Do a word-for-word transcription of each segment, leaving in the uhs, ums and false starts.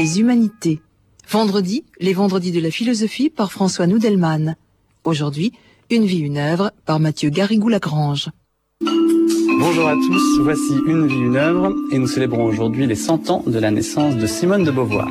les humanités. Vendredi, les vendredis de la philosophie par François Noudelman. Aujourd'hui, Une vie, une œuvre par Mathieu Garrigou-Lagrange. Bonjour à tous, voici Une vie, une œuvre et nous célébrons aujourd'hui les cent ans de la naissance de Simone de Beauvoir.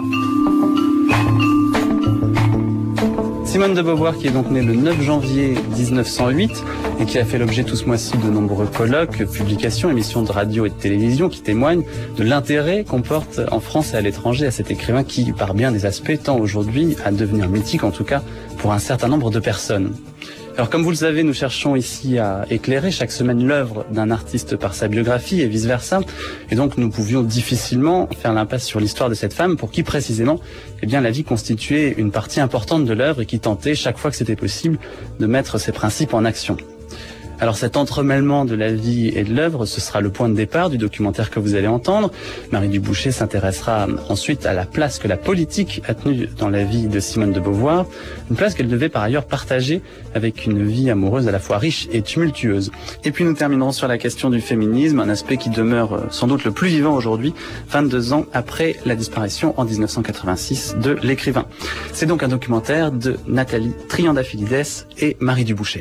Simone de Beauvoir qui est donc née le neuf janvier mille neuf cent huit et qui a fait l'objet tout ce mois-ci de nombreux colloques, publications, émissions de radio et de télévision qui témoignent de l'intérêt qu'on porte en France et à l'étranger à cet écrivain qui, par bien des aspects, tend aujourd'hui à devenir mythique, en tout cas pour un certain nombre de personnes. Alors comme vous le savez, nous cherchons ici à éclairer chaque semaine l'œuvre d'un artiste par sa biographie et vice-versa. Et donc nous pouvions difficilement faire l'impasse sur l'histoire de cette femme pour qui précisément eh bien, la vie constituait une partie importante de l'œuvre et qui tentait chaque fois que c'était possible de mettre ses principes en action. Alors cet entremêlement de la vie et de l'œuvre, ce sera le point de départ du documentaire que vous allez entendre. Marie Dubouché s'intéressera ensuite à la place que la politique a tenue dans la vie de Simone de Beauvoir, une place qu'elle devait par ailleurs partager avec une vie amoureuse à la fois riche et tumultueuse. Et puis nous terminerons sur la question du féminisme, un aspect qui demeure sans doute le plus vivant aujourd'hui, vingt-deux ans après la disparition en mille neuf cent quatre-vingt-six de l'écrivain. C'est donc un documentaire de Nathalie Triandafilides et Marie Dubouché.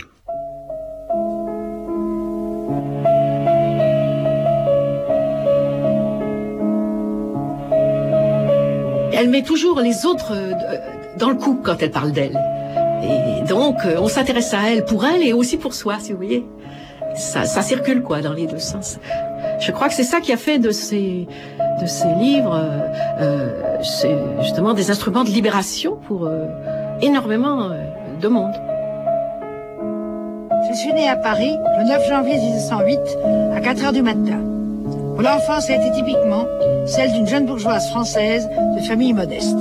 Elle met toujours les autres dans le coup quand elle parle d'elle. Et donc, on s'intéresse à elle pour elle et aussi pour soi, si vous voyez. Ça, ça circule, quoi, dans les deux sens. Je crois que c'est ça qui a fait de ces, de ces livres, euh, c'est justement des instruments de libération pour euh, énormément euh, de monde. Je suis née à Paris le neuf janvier mille neuf cent huit à quatre heures du matin. Pour l'enfance a été typiquement celle d'une jeune bourgeoise française de famille modeste.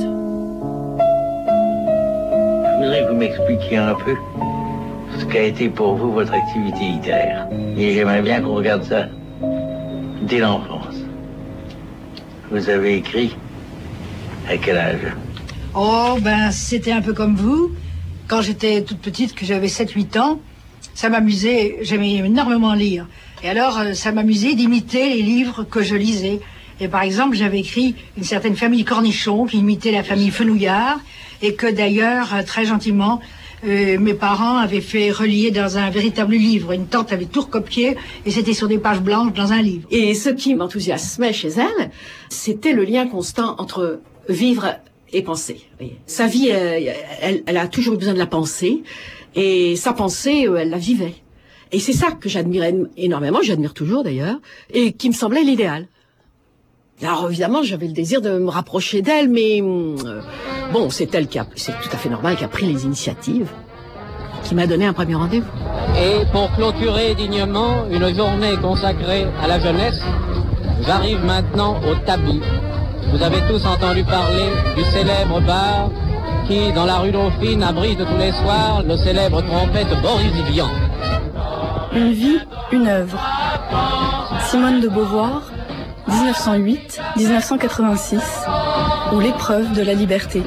Je voudrais que vous m'expliquiez un peu ce qu'a été pour vous votre activité littéraire. Et j'aimerais bien qu'on regarde ça dès l'enfance. Vous avez écrit à quel âge? Oh, ben, c'était un peu comme vous. Quand j'étais toute petite, que j'avais sept huit ans, ça m'amusait, j'aimais énormément lire. Et alors, ça m'amusait d'imiter les livres que je lisais. Et par exemple, j'avais écrit une certaine famille Cornichon qui imitait la famille Fenouillard et que d'ailleurs, très gentiment, euh, mes parents avaient fait relier dans un véritable livre. Une tante avait tout recopié et c'était sur des pages blanches dans un livre. Et ce qui m'enthousiasmait chez elle, c'était le lien constant entre vivre et penser. Sa vie, elle, elle, elle a toujours eu besoin de la penser et sa pensée, elle la vivait. Et c'est ça que j'admirais énormément, j'admire toujours d'ailleurs, et qui me semblait l'idéal. Alors évidemment, j'avais le désir de me rapprocher d'elle, mais euh, bon, c'est elle qui a, c'est tout à fait normal, qui a pris les initiatives, qui m'a donné un premier rendez-vous. Et pour clôturer dignement une journée consacrée à la jeunesse, j'arrive maintenant au Tabi. Vous avez tous entendu parler du célèbre bar qui, dans la rue Dauphine, abrite tous les soirs le célèbre trompette Boris Vian. Une vie, une œuvre. Simone de Beauvoir, mille neuf cent huit à mille neuf cent quatre-vingt-six, ou l'épreuve de la liberté.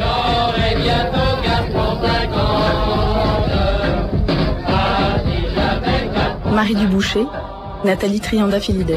Marie Dubouché, Nathalie Triandafilides.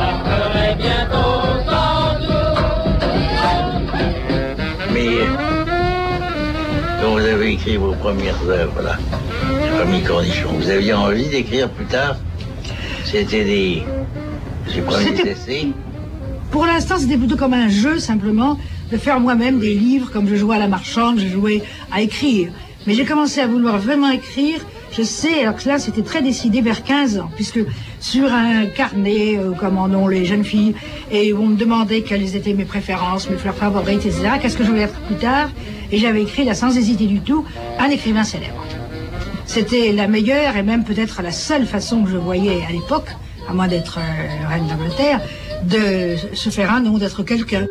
Mais quand vous avez écrit vos premières œuvres, là, la famille Cornichon, vous aviez envie d'écrire plus tard? C'était des, des premiers essais? Pour l'instant, c'était plutôt comme un jeu, simplement, de faire moi-même des livres, comme je jouais à la marchande, je jouais à écrire. Mais j'ai commencé à vouloir vraiment écrire, je sais, alors que là, c'était très décidé vers quinze ans, puisque sur un carnet, euh, comme en ont les jeunes filles, et où on me demandait quelles étaient mes préférences, mes fleurs favorites, et cetera, qu'est-ce que je voulais être plus tard, et j'avais écrit, là, sans hésiter du tout, un écrivain célèbre. C'était la meilleure et même peut-être la seule façon que je voyais à l'époque, à moins d'être euh, reine d'Angleterre, de se faire un nom, d'être quelqu'un.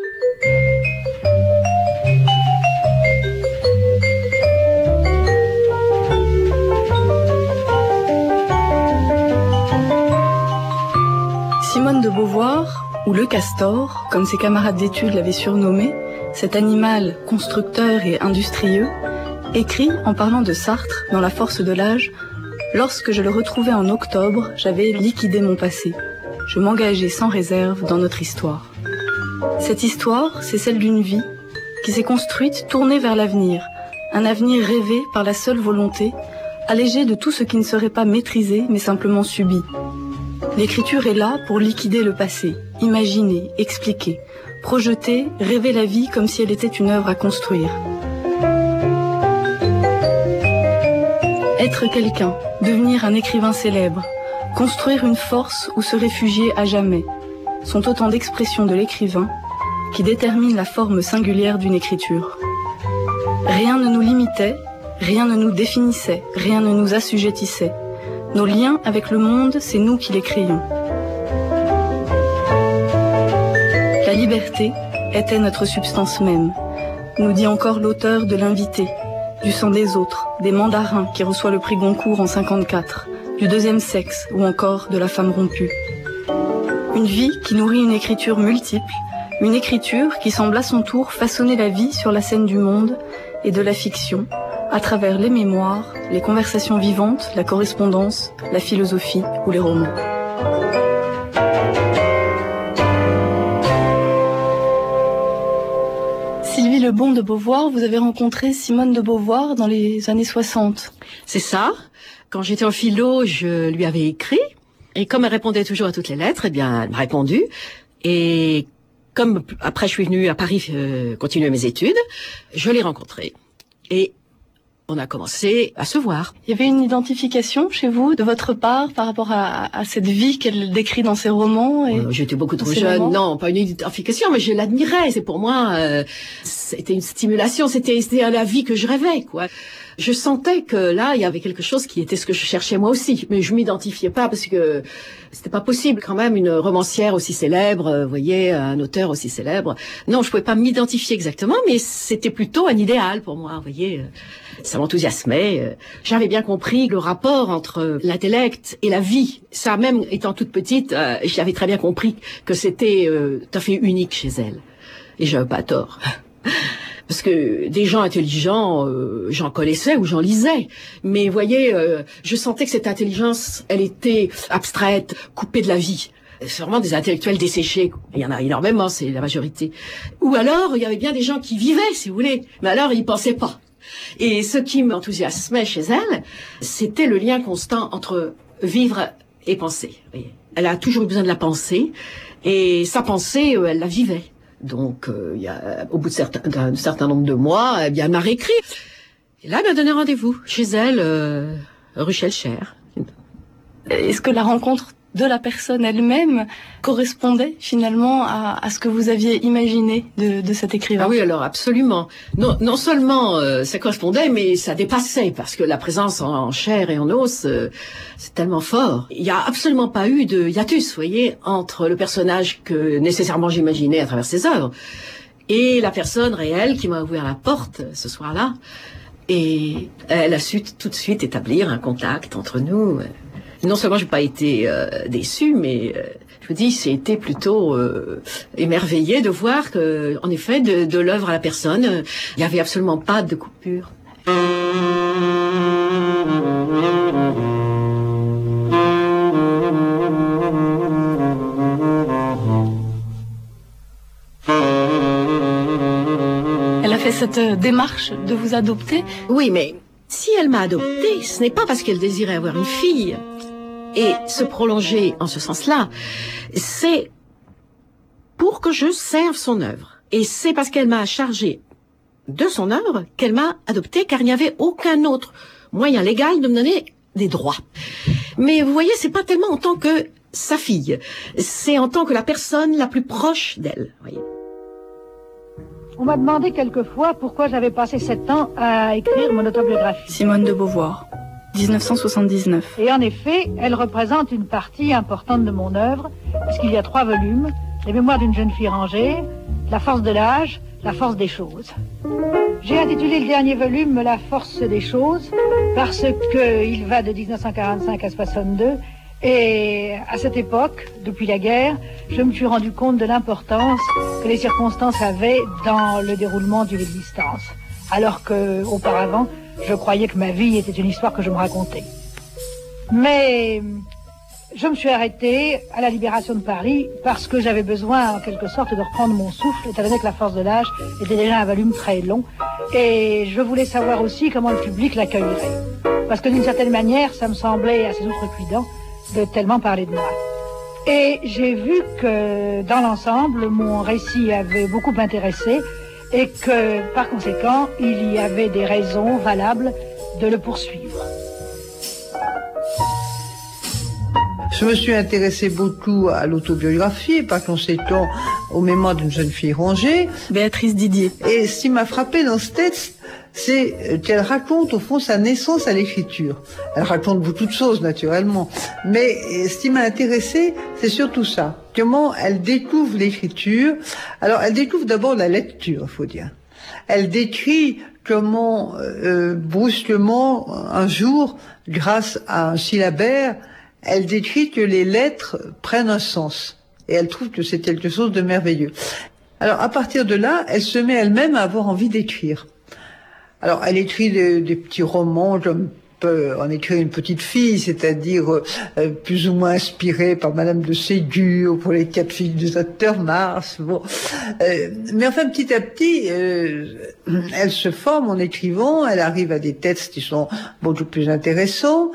Simone de Beauvoir, ou le castor, comme ses camarades d'études l'avaient surnommé, cet animal constructeur et industrieux, écrit en parlant de Sartre dans La force de l'âge: lorsque je le retrouvais en octobre, j'avais liquidé mon passé. Je m'engageais sans réserve dans notre histoire. Cette histoire, c'est celle d'une vie, qui s'est construite tournée vers l'avenir, un avenir rêvé par la seule volonté, allégé de tout ce qui ne serait pas maîtrisé mais simplement subi. L'écriture est là pour liquider le passé, imaginer, expliquer, projeter, rêver la vie comme si elle était une œuvre à construire. Être quelqu'un, devenir un écrivain célèbre, construire une force où se réfugier à jamais, sont autant d'expressions de l'écrivain qui déterminent la forme singulière d'une écriture. Rien ne nous limitait, rien ne nous définissait, rien ne nous assujettissait. Nos liens avec le monde, c'est nous qui les créions. La liberté était notre substance même, nous dit encore l'auteur de L'Invité, du sang des autres, des mandarins qui reçoit le prix Goncourt en cinquante-quatre, du deuxième sexe ou encore de la femme rompue. Une vie qui nourrit une écriture multiple, une écriture qui semble à son tour façonner la vie sur la scène du monde et de la fiction, à travers les mémoires, les conversations vivantes, la correspondance, la philosophie ou les romans. Sylvie Lebon de Beauvoir, vous avez rencontré Simone de Beauvoir dans les années soixante. C'est ça. Quand j'étais en philo, je lui avais écrit. Et comme elle répondait toujours à toutes les lettres, eh bien, elle m'a répondu. Et comme après je suis venue à Paris euh, continuer mes études, je l'ai rencontrée. Et on a commencé à se voir. Il y avait une identification chez vous, de votre part, par rapport à, à cette vie qu'elle décrit dans ses romans et euh, J'étais beaucoup trop jeune. Romans. Non, pas une identification, mais je l'admirais. C'est pour moi, euh, c'était une stimulation. C'était, c'était la vie que je rêvais, quoi. Je sentais que là, il y avait quelque chose qui était ce que je cherchais moi aussi. Mais je m'identifiais pas parce que c'était pas possible quand même, une romancière aussi célèbre, vous voyez, un auteur aussi célèbre. Non, je pouvais pas m'identifier exactement, mais c'était plutôt un idéal pour moi, vous voyez. Ça m'enthousiasmait. J'avais bien compris le rapport entre l'intellect et la vie. Ça, même étant toute petite, euh, j'avais très bien compris que c'était euh, tout à fait unique chez elle. Et j'avais pas tort. Parce que des gens intelligents, euh, j'en connaissais ou j'en lisais. Mais vous voyez, euh, je sentais que cette intelligence, elle était abstraite, coupée de la vie. C'est vraiment des intellectuels desséchés. Il y en a énormément, c'est la majorité. Ou alors, il y avait bien des gens qui vivaient, si vous voulez. Mais alors, ils pensaient pas. Et ce qui m'enthousiasmait chez elle, c'était le lien constant entre vivre et penser. Vous voyez. Elle a toujours eu besoin de la pensée. Et sa pensée, elle la vivait. Donc, euh, il y a, au bout de certain, d'un certain nombre de mois, eh bien, elle m'a réécrit. Et là, elle m'a donné rendez-vous chez elle, euh, rue Schellcher. Est-ce que la rencontre de la personne elle-même correspondait finalement à, à ce que vous aviez imaginé de, de cet écrivain? Ah oui, alors absolument. Non, non seulement euh, ça correspondait, mais ça dépassait, parce que la présence en, en chair et en os, euh, c'est tellement fort. Il n'y a absolument pas eu de hiatus, vous voyez, entre le personnage que nécessairement j'imaginais à travers ses œuvres et la personne réelle qui m'a ouvert la porte ce soir-là. Et elle a su tout de suite établir un contact entre nous. Non seulement j'ai pas été euh, déçue, mais euh, je vous dis, j'ai été plutôt euh, émerveillée de voir que, en effet, de, de l'œuvre à la personne, il euh, n'y avait absolument pas de coupure. Elle a fait cette démarche de vous adopter? Oui, mais si elle m'a adoptée, ce n'est pas parce qu'elle désirait avoir une fille et se prolonger en ce sens-là, c'est pour que je serve son œuvre. Et c'est parce qu'elle m'a chargé de son œuvre qu'elle m'a adoptée, car il n'y avait aucun autre moyen légal de me donner des droits. Mais vous voyez, c'est pas tellement en tant que sa fille, c'est en tant que la personne la plus proche d'elle, voyez. On m'a demandé quelquefois pourquoi j'avais passé sept ans à écrire mon autobiographie. Simone de Beauvoir, dix-neuf cent soixante-dix-neuf. Et en effet, elle représente une partie importante de mon œuvre, puisqu'il y a trois volumes: Les mémoires d'une jeune fille rangée, La force de l'âge, La force des choses. J'ai intitulé le dernier volume La force des choses, parce qu'il va de dix-neuf cent quarante-cinq à soixante-deux, et à cette époque, depuis la guerre, je me suis rendu compte de l'importance que les circonstances avaient dans le déroulement d'une existence. Alors que, auparavant, je croyais que ma vie était une histoire que je me racontais. Mais Je me suis arrêtée à la Libération de Paris parce que j'avais besoin, en quelque sorte, de reprendre mon souffle, étant donné que La Force de l'âge était déjà un volume très long. Et je voulais savoir aussi comment le public l'accueillerait. Parce que d'une certaine manière, ça me semblait assez outrecuidant de tellement parler de moi. Et j'ai vu que, dans l'ensemble, mon récit avait beaucoup intéressé et que, par conséquent, il y avait des raisons valables de le poursuivre. Je me suis intéressée beaucoup à l'autobiographie, par conséquent aux mémoires d'une jeune fille rangée. Béatrice Didier. Et ce qui m'a frappé dans ce texte, c'est qu'elle raconte au fond sa naissance à l'écriture. Elle raconte beaucoup de choses naturellement, mais ce qui m'a intéressé, c'est surtout ça. Comment elle découvre l'écriture. Alors elle découvre d'abord la lecture, il faut dire. Elle décrit comment euh, brusquement, un jour, grâce à un syllabaire, elle décrit que les lettres prennent un sens. Et elle trouve que c'est quelque chose de merveilleux. Alors, à partir de là, elle se met elle-même à avoir envie d'écrire. Alors, elle écrit des, des petits romans comme peut en écrire une petite fille, c'est-à-dire euh, plus ou moins inspirée par Madame de Ségur, pour les quatre filles du docteur Mars. Bon. Euh, mais enfin, petit à petit, euh, elle se forme en écrivant, elle arrive à des textes qui sont beaucoup plus intéressants.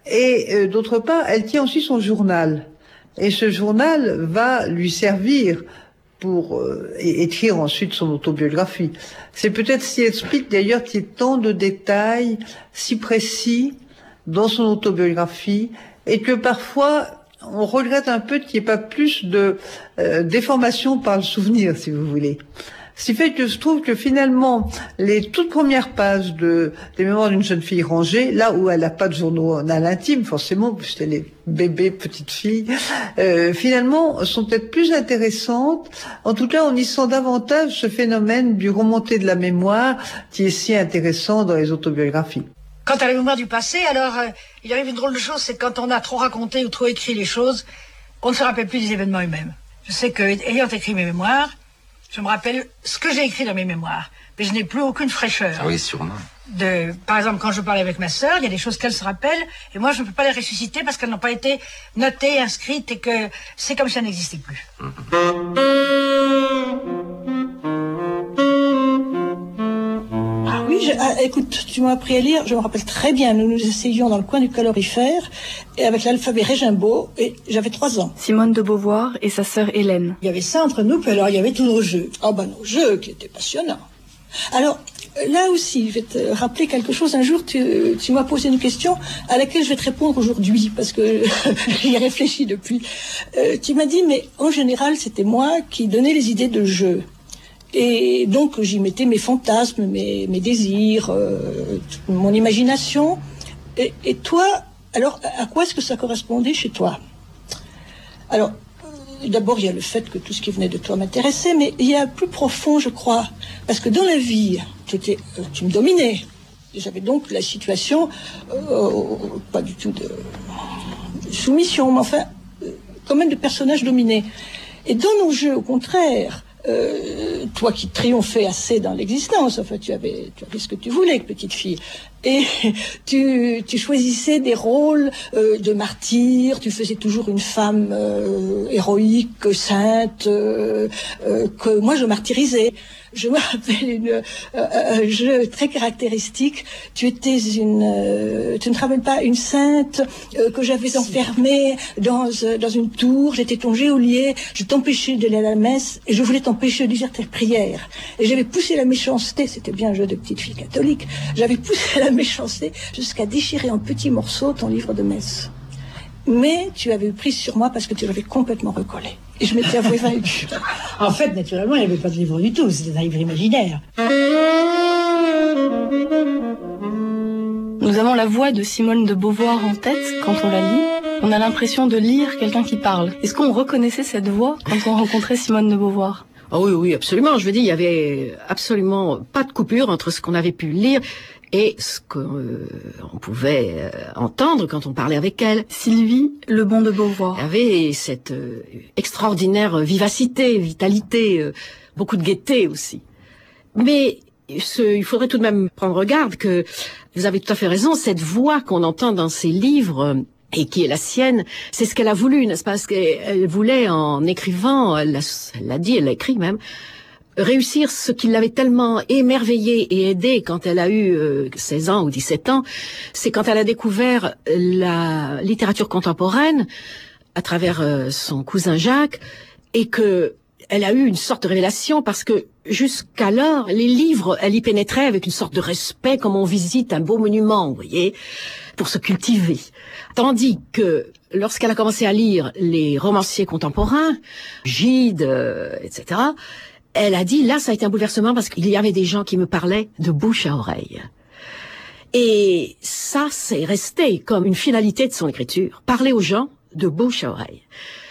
Et euh, d'autre part, elle tient aussi son journal. Et ce journal va lui servir pour euh, écrire ensuite son autobiographie. C'est peut-être ce qui explique d'ailleurs qu'il y ait tant de détails si précis dans son autobiographie et que parfois on regrette un peu qu'il n'y ait pas plus de euh, déformation par le souvenir, si vous voulez. Ce qui fait que je trouve que finalement, les toutes premières pages de, des mémoires d'une jeune fille rangée, là où elle n'a pas de journal intime, forcément, puisqu'elle est bébé, petite fille, euh, finalement, sont peut-être plus intéressantes. En tout cas, on y sent davantage ce phénomène du remonter de la mémoire qui est si intéressant dans les autobiographies. Quant à la mémoire du passé, alors, euh, il arrive une drôle de chose, c'est quand on a trop raconté ou trop écrit les choses, on ne se rappelle plus des événements eux-mêmes. Je sais que, ayant écrit mes mémoires, je me rappelle ce que j'ai écrit dans mes mémoires, mais je n'ai plus aucune fraîcheur. Ah oui, sûrement. De, par exemple, quand je parlais avec ma sœur, il y a des choses qu'elle se rappelle, et moi je ne peux pas les ressusciter parce qu'elles n'ont pas été notées, inscrites, et que c'est comme si elles n'existaient plus. Mmh. Ah oui, je, ah, écoute, tu m'as appris à lire, je me rappelle très bien, nous nous essayions dans le coin du calorifère, et avec l'alphabet Régimbaud, et j'avais trois ans. Simone de Beauvoir et sa sœur Hélène. Il y avait ça entre nous, puis alors il y avait tous nos jeux. Oh ben nos jeux qui étaient passionnants. Alors, là aussi, je vais te rappeler quelque chose. Un jour, tu, tu m'as posé une question à laquelle je vais te répondre aujourd'hui, parce que j'y ai réfléchi depuis. Euh, tu m'as dit, mais en général, c'était moi qui donnais les idées de jeu. Et donc, j'y mettais mes fantasmes, mes, mes désirs, euh, mon imagination. Et, et toi, alors, à quoi est-ce que ça correspondait chez toi? Alors, d'abord, il y a le fait que tout ce qui venait de toi m'intéressait, mais il y a plus profond, je crois. Parce que dans la vie, tu, étais, euh, tu me dominais. J'avais donc la situation, euh, pas du tout de, de soumission, mais enfin, euh, quand même de personnage dominé. Et dans nos jeux, au contraire, euh, toi qui triomphais assez dans l'existence, enfin, tu avais, tu avais ce que tu voulais, petite fille. Et tu, tu choisissais des rôles euh, de martyr, tu faisais toujours une femme euh, héroïque, sainte, euh, euh, que moi je martyrisais. Je me rappelle une, euh, un jeu très caractéristique. Tu étais une, euh, tu ne te rappelles pas, une sainte euh, que j'avais enfermée dans, euh, dans une tour. J'étais ton geôlier, je t'empêchais d'aller à la messe et je voulais t'empêcher de dire tes prières. Et j'avais poussé la méchanceté, c'était bien un jeu de petite fille catholique, j'avais poussé la méchanceté jusqu'à déchirer en petits morceaux ton livre de messe. Mais tu avais eu prise sur moi parce que tu l'avais complètement recollé. Et je m'étais avouée vaincue. En fait, naturellement, il n'y avait pas de livre du tout, c'était un livre imaginaire. Nous avons la voix de Simone de Beauvoir en tête quand on la lit. On a l'impression de lire quelqu'un qui parle. Est-ce qu'on reconnaissait cette voix quand on rencontrait Simone de Beauvoir? Oh oui, oui, absolument. Je veux dire, il y avait absolument pas de coupure entre ce qu'on avait pu lire et ce qu'on euh, pouvait euh, entendre quand on parlait avec elle. Sylvie Lebon de Beauvoir. Elle avait cette euh, extraordinaire vivacité, vitalité, euh, beaucoup de gaieté aussi. Mais ce, il faudrait tout de même prendre garde que, vous avez tout à fait raison, cette voix qu'on entend dans ces livres, et qui est la sienne, c'est ce qu'elle a voulu, n'est-ce pas? Parce qu'elle voulait, en écrivant, elle l'a, elle l'a dit, elle l'a écrit même, réussir ce qui l'avait tellement émerveillée et aidée quand elle a eu euh, seize ans ou dix-sept ans, c'est quand elle a découvert la littérature contemporaine à travers euh, son cousin Jacques, et que elle a eu une sorte de révélation, parce que jusqu'alors, les livres, elle y pénétrait avec une sorte de respect, comme on visite un beau monument, vous voyez, pour se cultiver. Tandis que lorsqu'elle a commencé à lire les romanciers contemporains, Gide, euh, et cetera, elle a dit, là, ça a été un bouleversement, parce qu'il y avait des gens qui me parlaient de bouche à oreille. Et ça, c'est resté comme une finalité de son écriture. Parler aux gens de bouche à oreille.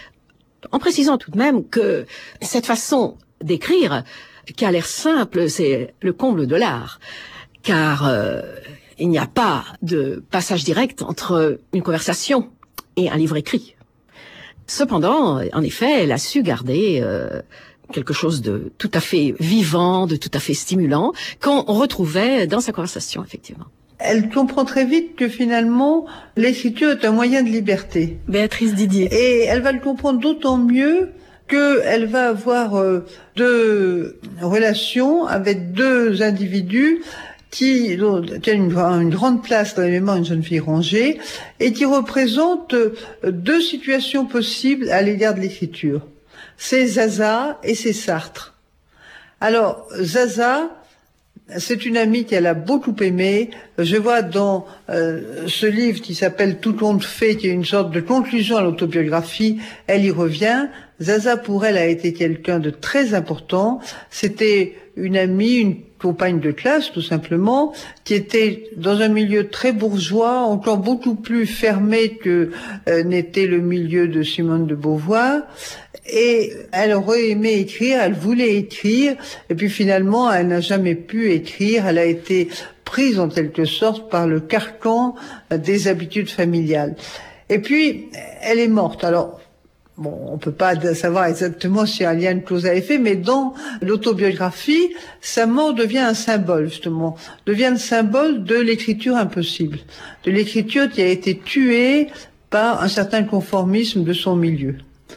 En précisant tout de même que cette façon d'écrire, qui a l'air simple, c'est le comble de l'art. Car euh, il n'y a pas de passage direct entre une conversation et un livre écrit. Cependant, en effet, elle a su garder euh, quelque chose de tout à fait vivant, de tout à fait stimulant, qu'on retrouvait dans sa conversation, effectivement. Elle comprend très vite que finalement, l'écriture est un moyen de liberté. Béatrice Didier. Et elle va le comprendre d'autant mieux qu'elle va avoir euh, deux relations avec deux individus qui tiennent une, une grande place dans la mémoire d'une jeune fille rangée et qui représentent deux situations possibles à l'égard de l'écriture. C'est Zaza et c'est Sartre. Alors, Zaza, c'est une amie qu'elle a beaucoup aimée. Je vois dans euh, ce livre qui s'appelle Tout compte fait, qui est une sorte de conclusion à l'autobiographie, elle y revient. Zaza, pour elle, a été quelqu'un de très important. C'était une amie, une compagne de classe, tout simplement, qui était dans un milieu très bourgeois, encore beaucoup plus fermé que euh, n'était le milieu de Simone de Beauvoir. Et elle aurait aimé écrire, elle voulait écrire, et puis finalement, elle n'a jamais pu écrire. Elle a été prise en quelque sorte par le carcan des habitudes familiales. Et puis, elle est morte. Alors, bon, on peut pas savoir exactement si un lien de cause à effet, mais dans l'autobiographie, sa mort devient un symbole, justement, devient le symbole de l'écriture impossible, de l'écriture qui a été tuée par un certain conformisme de son milieu.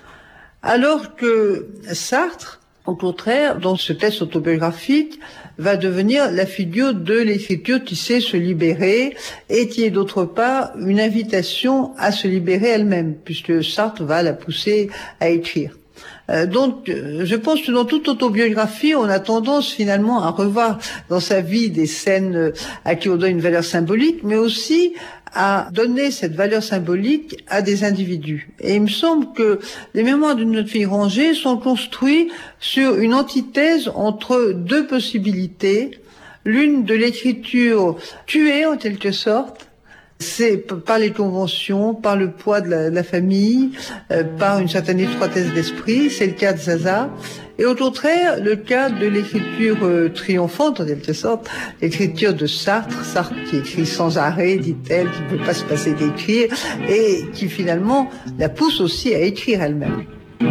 Alors que Sartre, au contraire, dans ce texte autobiographique, va devenir la figure de l'écriture qui sait se libérer et qui est d'autre part une invitation à se libérer elle-même, puisque Sartre va la pousser à écrire. Euh, donc, je pense que dans toute autobiographie, on a tendance finalement à revoir dans sa vie des scènes à qui on donne une valeur symbolique, mais aussi à donner cette valeur symbolique à des individus. Et il me semble que les mémoires d'une jeune fille rangée sont construits sur une antithèse entre deux possibilités, l'une de l'écriture tuée en quelque sorte, c'est par les conventions, par le poids de la, de la famille, euh, par une certaine étroitesse d'esprit, c'est le cas de Zaza. Et au contraire, le cas de l'écriture euh, triomphante, en quelque sorte, l'écriture de Sartre, Sartre qui écrit sans arrêt, dit-elle, qui ne peut pas se passer d'écrire, et qui finalement la pousse aussi à écrire elle-même.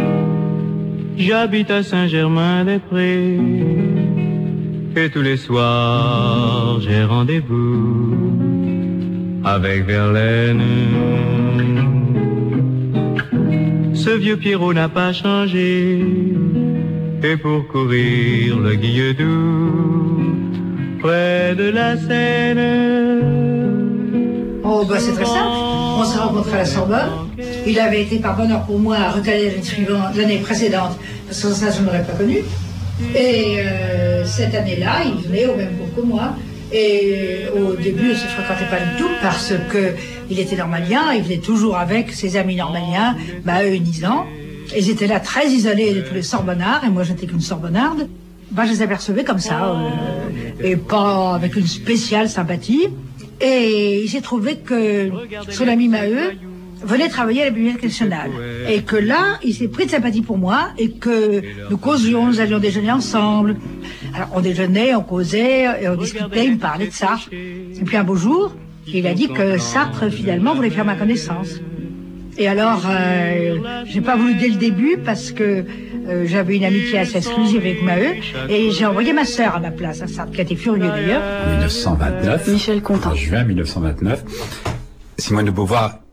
J'habite à Saint-Germain-des-Prés, et tous les soirs j'ai rendez-vous avec Verlaine. Ce vieux Pierrot n'a pas changé, et pour courir le Guilledou près de la Seine. Oh, bah c'est très simple. On s'est rencontrés à la Sorbonne. Il avait été par bonheur pour moi recalé l'année suivante, l'année précédente, parce que ça, je ne l'aurais pas connu. Et euh, cette année-là, il venait au même cours que moi. Et au début, on ne se fréquentait pas du tout parce que il était normalien, il venait toujours avec ses amis normaliens, bah eux, Nisan. Ils étaient là très isolés de tous les Sorbonnards, et moi j'étais qu'une Sorbonnarde. Bah je les apercevais comme ça, euh, et pas avec une spéciale sympathie. Et il s'est trouvé que son ami Maheu venait travailler à la Bibliothèque nationale. Et que là, il s'est pris de sympathie pour moi, et que nous causions, nous allions déjeuner ensemble. Alors on déjeunait, on causait, et on discutait, il me parlait de Sartre. Et puis un beau jour, il a dit que Sartre, finalement, voulait faire ma connaissance. Et alors, euh, j'ai pas voulu dès le début, parce que euh, j'avais une amitié assez exclusive avec Maheu, et j'ai envoyé ma sœur à ma place, à Sartre, qui a été furieux d'ailleurs. En mille neuf cent vingt-neuf, Michel Contant. en juin mille neuf cent vingt-neuf, Simone de Beauvoir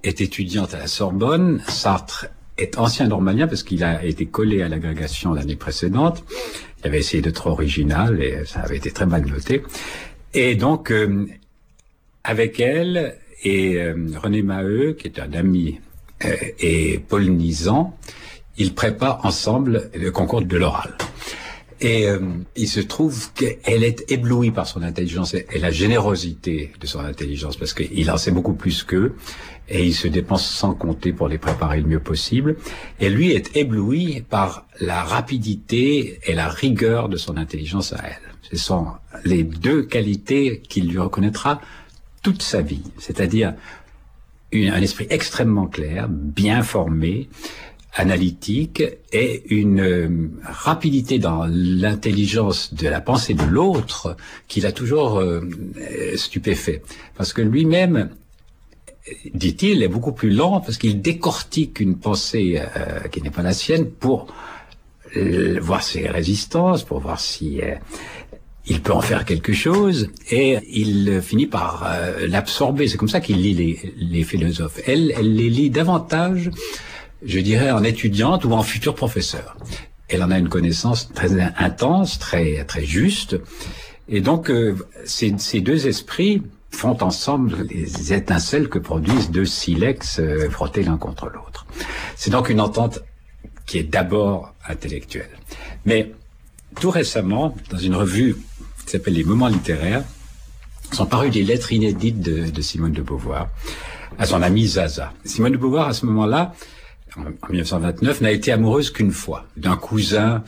est étudiante à la Sorbonne. Sartre est ancien normalien parce qu'il a été collé à l'agrégation l'année précédente. Il avait essayé d'être original et ça avait été très mal noté. Et donc, euh, avec elle et euh, René Maheu, qui est un ami, euh, et Paul Nizan, ils préparent ensemble le concours de l'oral. Et euh, il se trouve qu'elle est éblouie par son intelligence et, et la générosité de son intelligence, parce qu'il en sait beaucoup plus qu'eux, et il se dépense sans compter pour les préparer le mieux possible. Et lui est ébloui par la rapidité et la rigueur de son intelligence à elle. Ce sont les deux qualités qu'il lui reconnaîtra toute sa vie, c'est-à-dire une, un esprit extrêmement clair, bien formé, analytique, et une euh, rapidité dans l'intelligence de la pensée de l'autre qui l'a toujours euh, stupéfait. Parce que lui-même, dit-il, est beaucoup plus lent parce qu'il décortique une pensée euh, qui n'est pas la sienne pour euh, voir ses résistances, pour voir si euh, il peut en faire quelque chose, et il finit par euh, l'absorber. C'est comme ça qu'il lit les, les philosophes. Elle, elle les lit davantage, je dirais, en étudiante ou en futur professeur. Elle en a une connaissance très intense, très très juste, et donc euh, ces, ces deux esprits font ensemble les étincelles que produisent deux silex euh, frottés l'un contre l'autre. C'est donc une entente qui est d'abord intellectuelle. Mais tout récemment, dans une revue qui s'appelle Les Moments littéraires, sont parues des lettres inédites de, de Simone de Beauvoir à son amie Zaza. Simone de Beauvoir, à ce moment-là, en mille neuf cent vingt-neuf, n'a été amoureuse qu'une fois, d'un cousin,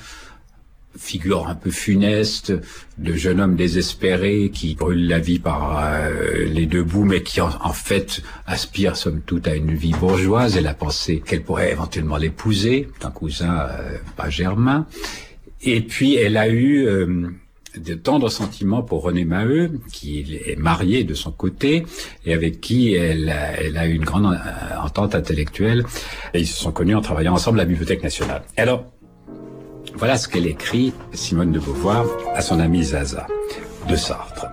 figure un peu funeste, de jeune homme désespéré qui brûle la vie par euh, les deux bouts, mais qui en, en fait aspire somme toute à une vie bourgeoise. Elle a pensé qu'elle pourrait éventuellement l'épouser, d'un cousin euh, pas germain. Et puis elle a eu euh, de tendres sentiments pour René Maheu, qui est marié de son côté, et avec qui elle a, elle a eu une grande entente intellectuelle. Et ils se sont connus en travaillant ensemble à la Bibliothèque nationale. Alors, voilà ce qu'elle écrit, Simone de Beauvoir, à son amie Zaza, de Sartre.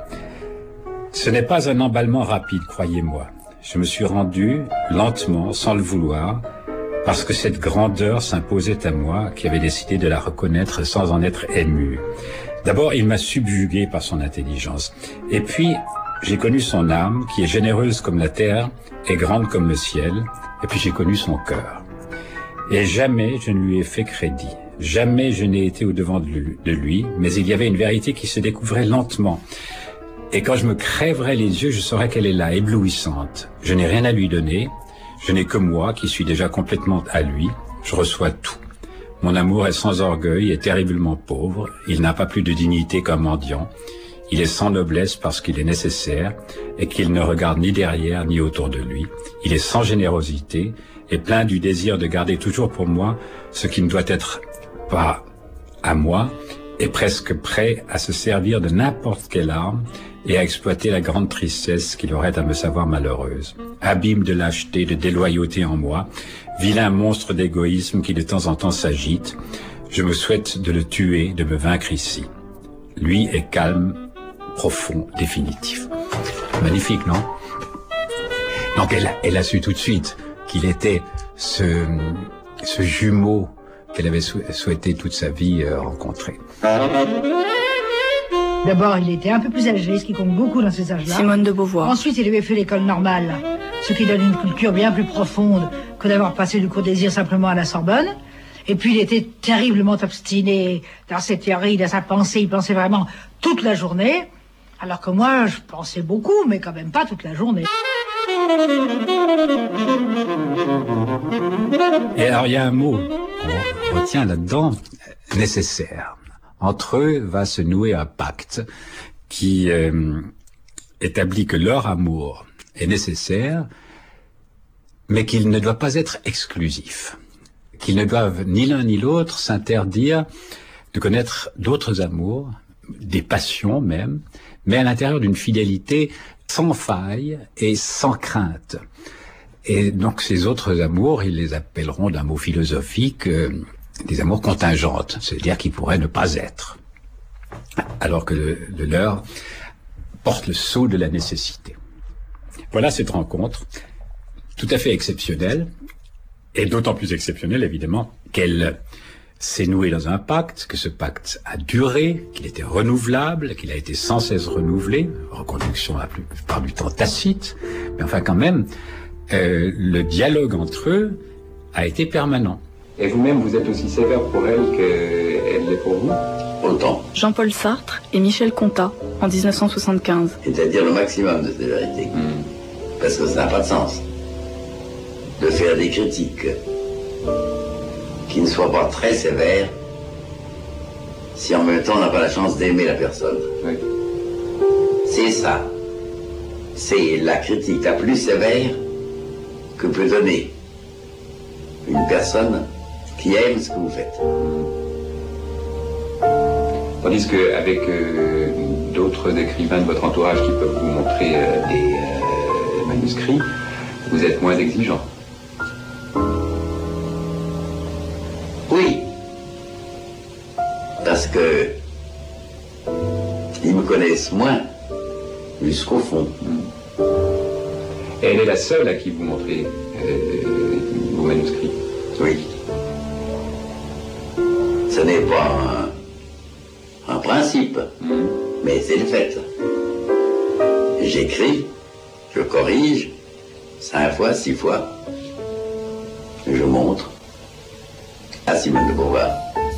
« Ce n'est pas un emballement rapide, croyez-moi. Je me suis rendu, lentement, sans le vouloir, parce que cette grandeur s'imposait à moi, qui avais décidé de la reconnaître sans en être ému. D'abord, il m'a subjugué par son intelligence. Et puis, j'ai connu son âme, qui est généreuse comme la terre et grande comme le ciel. Et puis, j'ai connu son cœur. Et jamais je ne lui ai fait crédit. Jamais je n'ai été au-devant de lui, mais il y avait une vérité qui se découvrait lentement. Et quand je me crèverais les yeux, je saurais qu'elle est là, éblouissante. Je n'ai rien à lui donner. Je n'ai que moi, qui suis déjà complètement à lui. Je reçois tout. Mon amour est sans orgueil et terriblement pauvre. Il n'a pas plus de dignité qu'un mendiant. Il est sans noblesse parce qu'il est nécessaire et qu'il ne regarde ni derrière ni autour de lui. Il est sans générosité et plein du désir de garder toujours pour moi ce qui ne doit être pas à moi, et presque prêt à se servir de n'importe quelle arme et à exploiter la grande tristesse qu'il aurait à me savoir malheureuse. Abîme de lâcheté, de déloyauté en moi, vilain monstre d'égoïsme qui de temps en temps s'agite, je me souhaite de le tuer, de me vaincre ici. Lui est calme, profond, définitif. Magnifique, non? Donc elle, elle a su tout de suite qu'il était ce, ce jumeau qu'elle avait sou- souhaité toute sa vie euh, rencontrer. D'abord, il était un peu plus âgé, ce qui compte beaucoup dans ces âges-là. Simone de Beauvoir. Ensuite, il avait fait l'école normale, ce qui donne une culture bien plus profonde que d'avoir passé du cours désir simplement à la Sorbonne. Et puis, il était terriblement obstiné dans ses théories, dans sa pensée. Il pensait vraiment toute la journée, alors que moi, je pensais beaucoup, mais quand même pas toute la journée. Et alors, il y a un mot qu'on retient là-dedans, nécessaire. Entre eux va se nouer un pacte qui euh, établit que leur amour est nécessaire, mais qu'il ne doit pas être exclusif. Qu'ils ne doivent ni l'un ni l'autre s'interdire de connaître d'autres amours, des passions même, mais à l'intérieur d'une fidélité sans faille et sans crainte. Et donc ces autres amours, ils les appelleront d'un mot philosophique euh, des amours contingentes, c'est-à-dire qui pourraient ne pas être, alors que le, le leur porte le sceau de la nécessité. Voilà cette rencontre tout à fait exceptionnelle, et d'autant plus exceptionnelle, évidemment, qu'elle s'est nouée dans un pacte, que ce pacte a duré, qu'il était renouvelable, qu'il a été sans cesse renouvelé, reconduction la plupart du temps tacite, mais enfin quand même, euh, le dialogue entre eux a été permanent. Et vous-même, vous êtes aussi sévère pour elle qu'elle l'est pour vous? Autant. Jean-Paul Sartre et Michel Contat, en dix-neuf cent soixante-quinze. C'est-à-dire le maximum de sévérité. Mmh. Parce que ça n'a pas de sens de faire des critiques qui ne soient pas très sévères si en même temps on n'a pas la chance d'aimer la personne. Oui. C'est ça. C'est la critique la plus sévère que peut donner une personne qui aime ce que vous faites. Tandis qu'avec euh, d'autres écrivains de votre entourage qui peuvent vous montrer euh, des euh, manuscrits, vous êtes moins exigeant. Oui. Parce que ils me connaissent moins jusqu'au fond. Mmh. Et elle est la seule à qui vous montrez euh, vos manuscrits. Oui. Ce n'est pas un, un principe, mmh. mais c'est le fait. J'écris, je corrige, cinq fois, six fois, je montre à Simone de Beauvoir.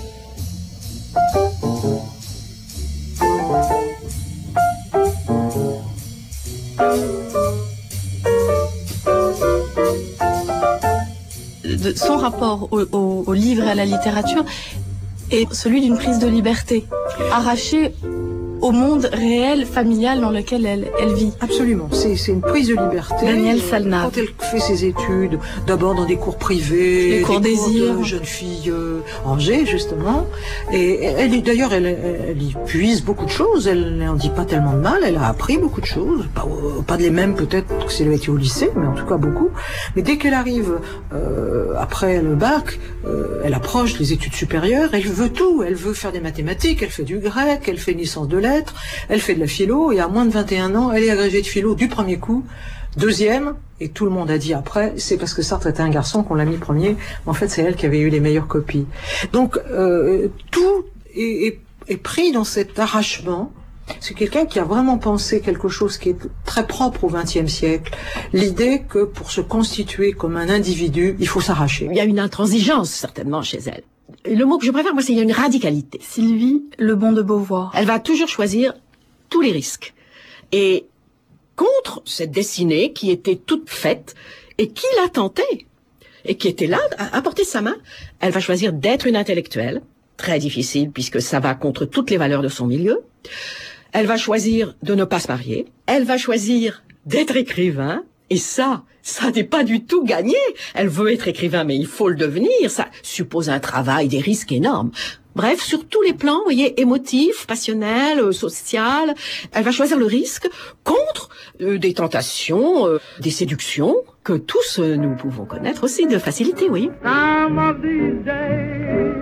De son rapport au, au, au livre et à la littérature est celui d'une prise de liberté, arrachée au monde réel, familial dans lequel elle, elle vit. Absolument, c'est, c'est une prise de liberté. Danielle Salnave. Quand elle fait ses études, d'abord dans des cours privés, les cours des désir, cours de jeunes filles euh, Angers justement, et elle, d'ailleurs elle, elle y puise beaucoup de choses, elle n'en dit pas tellement de mal, elle a appris beaucoup de choses, pas, pas les mêmes peut-être que si elle avait été au lycée, mais en tout cas beaucoup. Mais dès qu'elle arrive euh, après le bac, euh, elle approche les études supérieures, elle veut tout, elle veut faire des mathématiques, elle fait du grec, elle fait une licence de lettres, elle fait de la philo, et à moins de vingt et un ans, elle est agrégée de philo du premier coup, deuxième, et tout le monde a dit après, c'est parce que Sartre était un garçon qu'on l'a mis premier, mais en fait c'est elle qui avait eu les meilleures copies. Donc euh, tout est, est, est pris dans cet arrachement. C'est quelqu'un qui a vraiment pensé quelque chose qui est très propre au vingtième siècle, l'idée que pour se constituer comme un individu, il faut s'arracher. Il y a une intransigeance certainement chez elle. Le mot que je préfère, moi, c'est qu'il y a une radicalité. Sylvie Lebon de Beauvoir. Elle va toujours choisir tous les risques. Et contre cette destinée qui était toute faite et qui l'a tentée et qui était là à, à porter sa main, elle va choisir d'être une intellectuelle, très difficile puisque ça va contre toutes les valeurs de son milieu. Elle va choisir de ne pas se marier. Elle va choisir d'être écrivain. Et ça, ça n'est pas du tout gagné. Elle veut être écrivain, mais il faut le devenir. Ça suppose un travail, des risques énormes. Bref, sur tous les plans, vous voyez, émotif, passionnel, euh, social, elle va choisir le risque contre euh, des tentations, euh, des séductions que tous euh, nous pouvons connaître aussi de facilité, oui. Some of these days,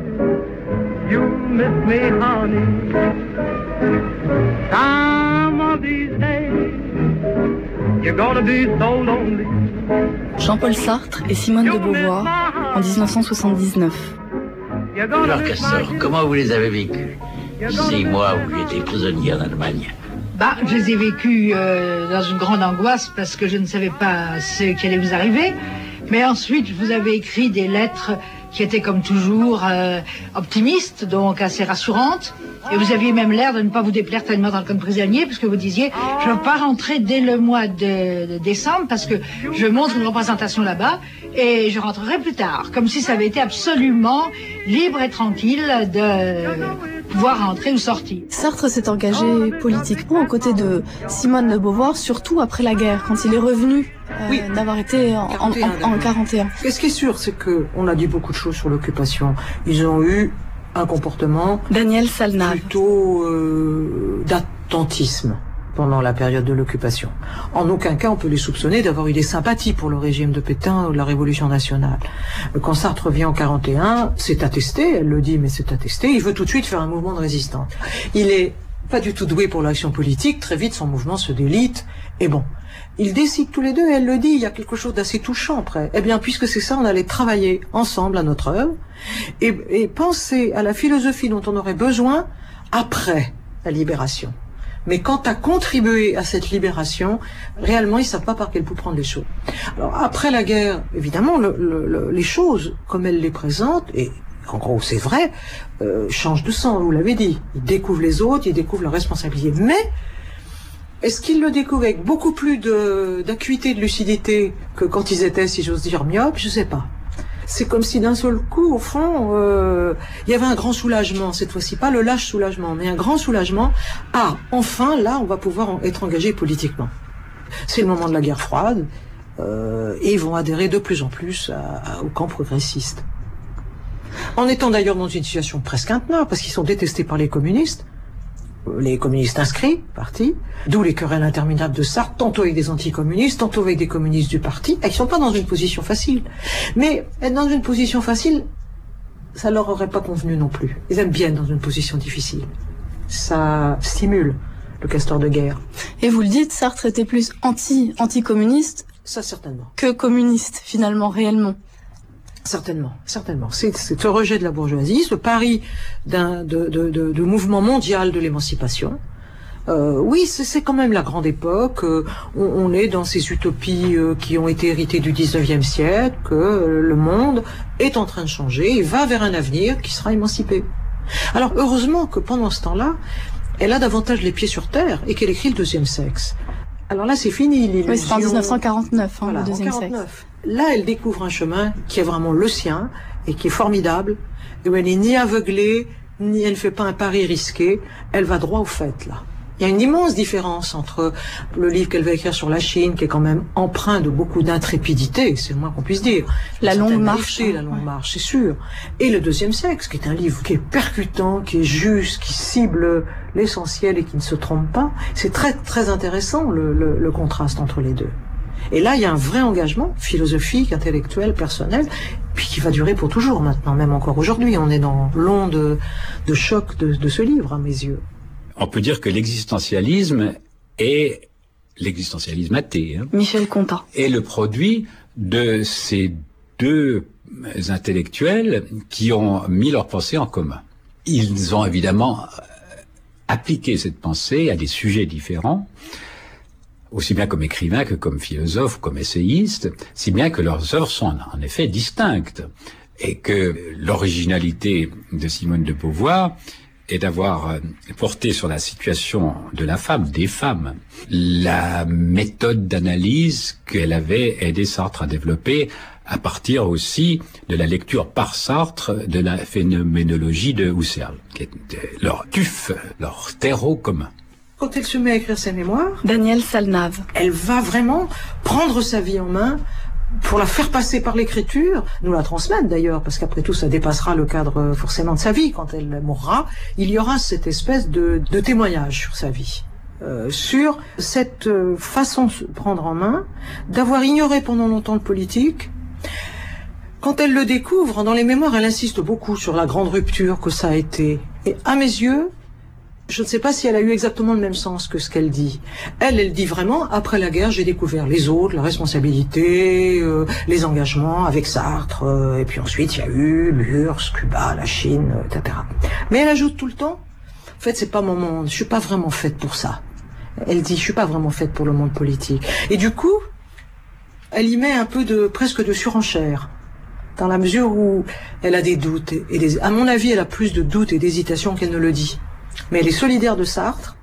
you miss me, honey. Some of these days, you're gonna be so lonely. Jean-Paul Sartre et Simone de Beauvoir, en dix-neuf cent soixante-dix-neuf. Alors, Castor, comment vous les avez vécus, ces mois où j'étais prisonnier en Allemagne? Bah, je les ai vécus euh, dans une grande angoisse parce que je ne savais pas ce qui allait vous arriver. Mais ensuite, vous avez écrit des lettres qui étaient comme toujours euh, optimistes, donc assez rassurantes. Et vous aviez même l'air de ne pas vous déplaire tellement dans le comme prisonnier, parce que vous disiez, je ne veux pas rentrer dès le mois de, de décembre, parce que je montre une représentation là-bas, et je rentrerai plus tard. Comme si ça avait été absolument libre et tranquille de pouvoir rentrer ou sortir. Sartre s'est engagé politiquement aux côtés de Simone de Beauvoir, surtout après la guerre, quand il est revenu euh, oui. d'avoir été en, en, en, en quarante et un. Et ce qui est sûr, c'est que on a dit beaucoup de choses sur l'occupation. Ils ont eu un comportement Danielle Salnave. plutôt euh, d'attentisme pendant la période de l'occupation. En aucun cas on peut les soupçonner d'avoir eu des sympathies pour le régime de Pétain ou la Révolution nationale. Quand Sartre revient en quarante et un, c'est attesté, elle le dit mais c'est attesté, il veut tout de suite faire un mouvement de résistance. Il est pas du tout doué pour l'action politique, très vite son mouvement se délite, et bon. Ils décident tous les deux, et elle le dit, il y a quelque chose d'assez touchant après. Eh bien, puisque c'est ça, on allait travailler ensemble à notre œuvre, et, et penser à la philosophie dont on aurait besoin après la libération. Mais quant à contribuer à cette libération, réellement, ils savent pas par quel bout prendre les choses. Alors, après la guerre, évidemment, le, le, le, les choses, comme elle les présente, et en gros, c'est vrai, euh, changent de sens, vous l'avez dit. Ils découvrent les autres, ils découvrent leur responsabilité. Mais, est-ce qu'ils le découvrent avec beaucoup plus de, d'acuité, de lucidité que quand ils étaient, si j'ose dire, myopes? Je sais pas. C'est comme si d'un seul coup, au fond, euh, il y avait un grand soulagement, cette fois-ci, pas le lâche soulagement, mais un grand soulagement. Ah, enfin, là, on va pouvoir être engagé politiquement. C'est le moment de la guerre froide, euh, et ils vont adhérer de plus en plus à, à, au camp progressiste. En étant d'ailleurs dans une situation presque intenable, parce qu'ils sont détestés par les communistes, les communistes inscrits, parti, d'où les querelles interminables de Sartre, tantôt avec des anticommunistes, tantôt avec des communistes du parti. Ils sont pas dans une position facile. Mais être dans une position facile, ça leur aurait pas convenu non plus. Ils aiment bien être dans une position difficile. Ça stimule le castor de guerre. Et vous le dites, Sartre était plus anti, anticommuniste. Ça, certainement. Que communiste, finalement, réellement. Certainement, certainement. C'est, c'est ce rejet de la bourgeoisie, ce pari d'un de, de, de, de mouvement mondial de l'émancipation. Euh, oui, c'est, c'est quand même la grande époque. Euh, on, on est dans ces utopies euh, qui ont été héritées du dix-neuvième siècle, que euh, le monde est en train de changer et va vers un avenir qui sera émancipé. Alors, heureusement que pendant ce temps-là, elle a davantage les pieds sur terre et qu'elle écrit le deuxième sexe. Alors là, c'est fini l'illusion. Oui, c'est en dix-neuf cent quarante-neuf, hein, voilà, le deuxième en quarante-neuf. Là, elle découvre un chemin qui est vraiment le sien et qui est formidable, et où elle n'est ni aveuglée, ni elle ne fait pas un pari risqué, elle va droit au fait, là. Il y a une immense différence entre le livre qu'elle va écrire sur la Chine, qui est quand même empreint de beaucoup d'intrépidité, c'est le moins qu'on puisse dire. La longue marche. La longue marche, c'est sûr. Et le deuxième sexe, qui est un livre qui est percutant, qui est juste, qui cible l'essentiel et qui ne se trompe pas. C'est très, très intéressant, le, le, le contraste entre les deux. Et là, il y a un vrai engagement philosophique, intellectuel, personnel, puis qui va durer pour toujours maintenant, même encore aujourd'hui. On est dans l'onde de choc de, de ce livre, à mes yeux. On peut dire que l'existentialisme est l'existentialisme athée. Hein, Michel Contat. Est le produit de ces deux intellectuels qui ont mis leur pensée en commun. Ils ont évidemment appliqué cette pensée à des sujets différents, aussi bien comme écrivains que comme philosophes, comme essayistes, si bien que leurs œuvres sont en effet distinctes, et que l'originalité de Simone de Beauvoir est d'avoir porté sur la situation de la femme, des femmes, la méthode d'analyse qu'elle avait aidé Sartre à développer à partir aussi de la lecture par Sartre de la phénoménologie de Husserl, qui est leur tuf, leur terreau commun. Quand elle se met à écrire ses mémoires, Danielle Salnave, elle va vraiment prendre sa vie en main pour la faire passer par l'écriture, nous la transmettre d'ailleurs, parce qu'après tout ça dépassera le cadre forcément de sa vie. Quand elle mourra, il y aura cette espèce de, de témoignage sur sa vie, euh, sur cette façon de se prendre en main, d'avoir ignoré pendant longtemps le politique. Quand elle le découvre, dans les mémoires, elle insiste beaucoup sur la grande rupture que ça a été. Et à mes yeux, je ne sais pas si elle a eu exactement le même sens que ce qu'elle dit. Elle, elle dit vraiment, après la guerre, j'ai découvert les autres, la responsabilité, euh, les engagements avec Sartre, euh, et puis ensuite il y a eu l'U R S S, Cuba, la Chine, euh, et cetera. Mais elle ajoute tout le temps, en fait, c'est pas mon monde, je suis pas vraiment faite pour ça. Elle dit, je suis pas vraiment faite pour le monde politique. Et du coup, elle y met un peu de, presque de surenchère, dans la mesure où elle a des doutes, et, et des, à mon avis, elle a plus de doutes et d'hésitations qu'elle ne le dit. Mais elle est solidaire de Sartre,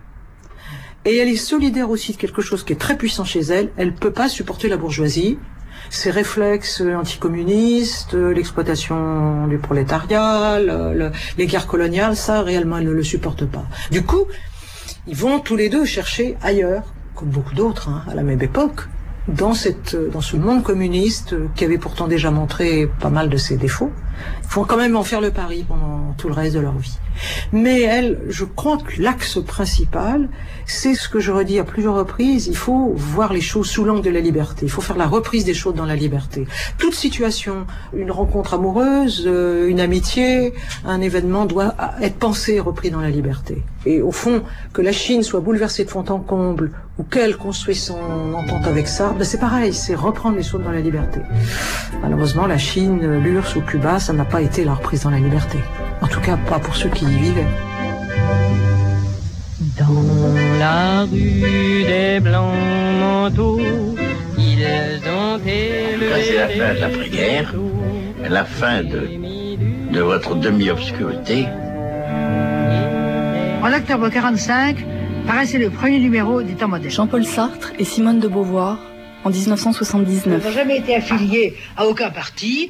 et elle est solidaire aussi de quelque chose qui est très puissant chez elle. Elle peut pas supporter la bourgeoisie, ses réflexes anticommunistes, l'exploitation du prolétariat, le, le, les guerres coloniales, ça réellement elle ne le supporte pas. Du coup, ils vont tous les deux chercher ailleurs, comme beaucoup d'autres, hein, à la même époque, dans cette, dans ce monde communiste qui avait pourtant déjà montré pas mal de ses défauts. Il faut quand même en faire le pari pendant tout le reste de leur vie. Mais elle, je crois que l'axe principal, c'est ce que je redis à plusieurs reprises, il faut voir les choses sous l'angle de la liberté. Il faut faire la reprise des choses dans la liberté. Toute situation, une rencontre amoureuse, une amitié, un événement doit être pensé et repris dans la liberté. Et au fond, que la Chine soit bouleversée de fond en comble, ou qu'elle construise son entente avec ça, ben c'est pareil, c'est reprendre les choses dans la liberté. Malheureusement, la Chine, l'U R S S ou Cuba, ça n'a pas été la reprise dans la liberté. En tout cas, pas pour ceux qui y vivaient. Dans la rue des blancs manteaux, ils ont élevé... Là, c'est la fin de l'après-guerre, la fin de, de votre demi-obscurité. En octobre quarante-cinq, paraissait le premier numéro des Temps modernes. Jean-Paul Sartre et Simone de Beauvoir, en dix-neuf cent soixante-dix-neuf. Nous n'avons jamais été affiliés à aucun parti,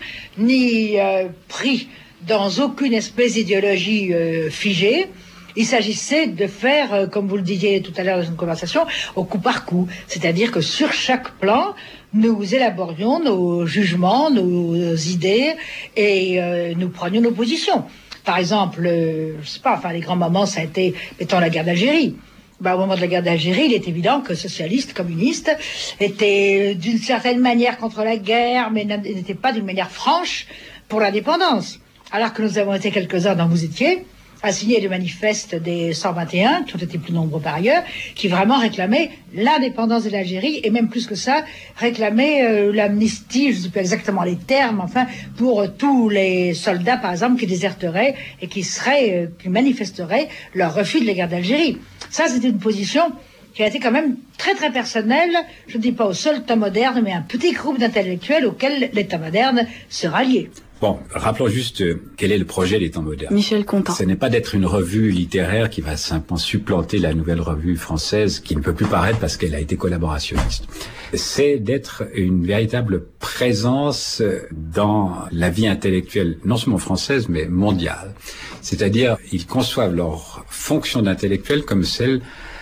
ni euh, pris dans aucune espèce d'idéologie euh, figée. Il s'agissait de faire, euh, comme vous le disiez tout à l'heure dans une conversation, au coup par coup. C'est-à-dire que sur chaque plan, nous élaborions nos jugements, nos idées, et euh, nous prenions nos positions. Par exemple, euh, je sais pas, enfin les grands moments, ça a été, mettons, la guerre d'Algérie. Ben, au moment de la guerre d'Algérie, il est évident que socialistes, communistes étaient d'une certaine manière contre la guerre, mais n'étaient pas d'une manière franche pour l'indépendance. Alors que nous avons été quelques-uns, dont vous étiez, à signer le manifeste des cent vingt et un, tout était plus nombreux par ailleurs, qui vraiment réclamaient l'indépendance de l'Algérie, et même plus que ça, réclamaient euh, l'amnistie, je ne sais plus exactement les termes, enfin, pour euh, tous les soldats, par exemple, qui déserteraient et qui seraient, euh, qui manifesteraient leur refus de la guerre d'Algérie. Ça, c'était une position qui a été quand même très très personnelle, je ne dis pas au seul Temps moderne, mais un petit groupe d'intellectuels auquel les Temps modernes se ralliaient. Bon, rappelons juste euh, quel est le projet des Temps modernes. Michel Contant. Ce n'est pas d'être une revue littéraire qui va simplement supplanter la nouvelle revue française qui ne peut plus paraître parce qu'elle a été collaborationniste. C'est d'être une véritable présence dans la vie intellectuelle, non seulement française, mais mondiale. C'est-à-dire, ils conçoivent leur fonction d'intellectuel comme celle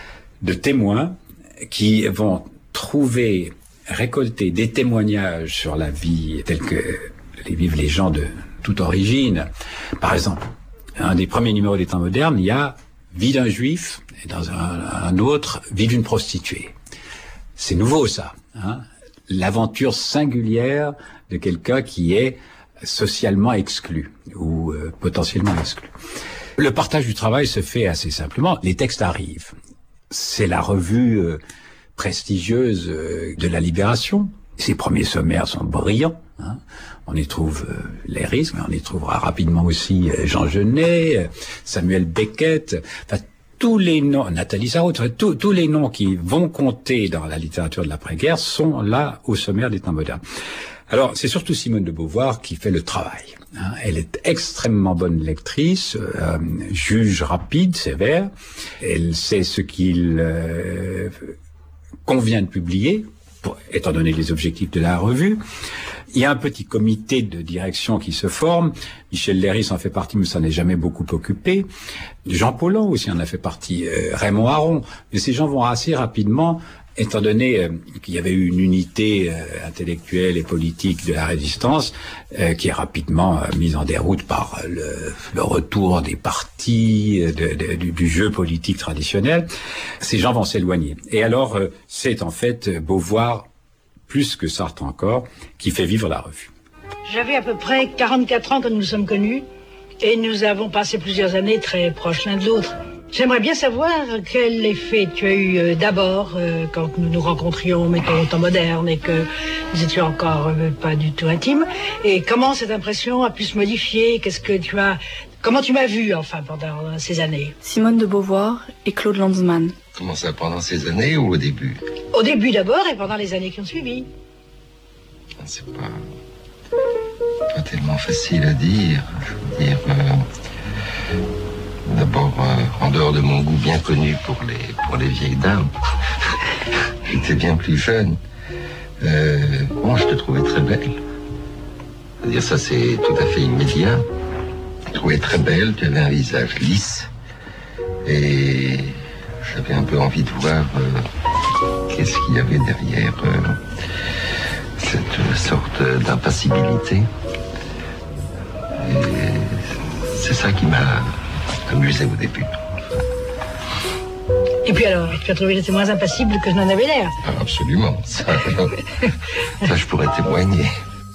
de témoins qui vont trouver, récolter des témoignages sur la vie telle que les vivent les gens de toute origine. Par exemple, un des premiers numéros des Temps modernes, il y a vie d'un juif, et dans un, un autre, vie d'une prostituée. C'est nouveau, ça. Hein, l'aventure singulière de quelqu'un qui est socialement exclu, ou euh, potentiellement exclu. Le partage du travail se fait assez simplement. Les textes arrivent. C'est la revue euh, prestigieuse euh, de la Libération. Ses premiers sommaires sont brillants. Hein. On y trouve euh, Léris, mais on y trouvera rapidement aussi euh, Jean Genet, euh, Samuel Beckett, enfin tous les noms, Nathalie Sarraute, enfin, tous, tous les noms qui vont compter dans la littérature de l'après-guerre sont là au sommaire des Temps modernes. Alors, c'est surtout Simone de Beauvoir qui fait le travail. Hein. Elle est extrêmement bonne lectrice, euh, juge rapide, sévère. Elle sait ce qu'il euh, convient de publier, pour, étant donné les objectifs de la revue. Il y a un petit comité de direction qui se forme. Michel Léris en fait partie, mais ça n'est jamais beaucoup occupé. Jean Paulhan aussi en a fait partie. Euh, Raymond Aron. Mais ces gens vont assez rapidement, étant donné euh, qu'il y avait eu une unité euh, intellectuelle et politique de la résistance, euh, qui est rapidement euh, mise en déroute par euh, le, le retour des partis, euh, de, de, du, du jeu politique traditionnel. Ces gens vont s'éloigner. Et alors, euh, c'est en fait euh, Beauvoir, plus que Sartre encore, qui fait vivre la revue. J'avais à peu près quarante-quatre ans quand nous nous sommes connus, et nous avons passé plusieurs années très proches l'un de l'autre. J'aimerais bien savoir quel effet tu as eu euh, d'abord euh, quand nous nous rencontrions, mettons, au Temps moderne, et que nous étions encore euh, pas du tout intimes, et comment cette impression a pu se modifier, qu'est-ce que tu as... Comment tu m'as vu, enfin, pendant ces années? Simone de Beauvoir et Claude Lanzmann. Comment ça, pendant ces années ou au début? Au début d'abord et pendant les années qui ont suivi. C'est pas, pas tellement facile à dire. Je veux dire, euh, d'abord, euh, en dehors de mon goût bien connu pour les, pour les vieilles dames, j'étais bien plus jeune. Euh, bon, je te trouvais très belle. C'est-à-dire, ça c'est tout à fait immédiat. Je te trouvais très belle, tu avais un visage lisse. Et j'avais un peu envie de voir euh, qu'est-ce qu'il y avait derrière euh, cette sorte d'impassibilité. Et c'est ça qui m'a amusé au début. Et puis alors, tu as trouvé que j'étais moins impassible que je n'en avais l'air. Ah, absolument, ça, ça je pourrais témoigner.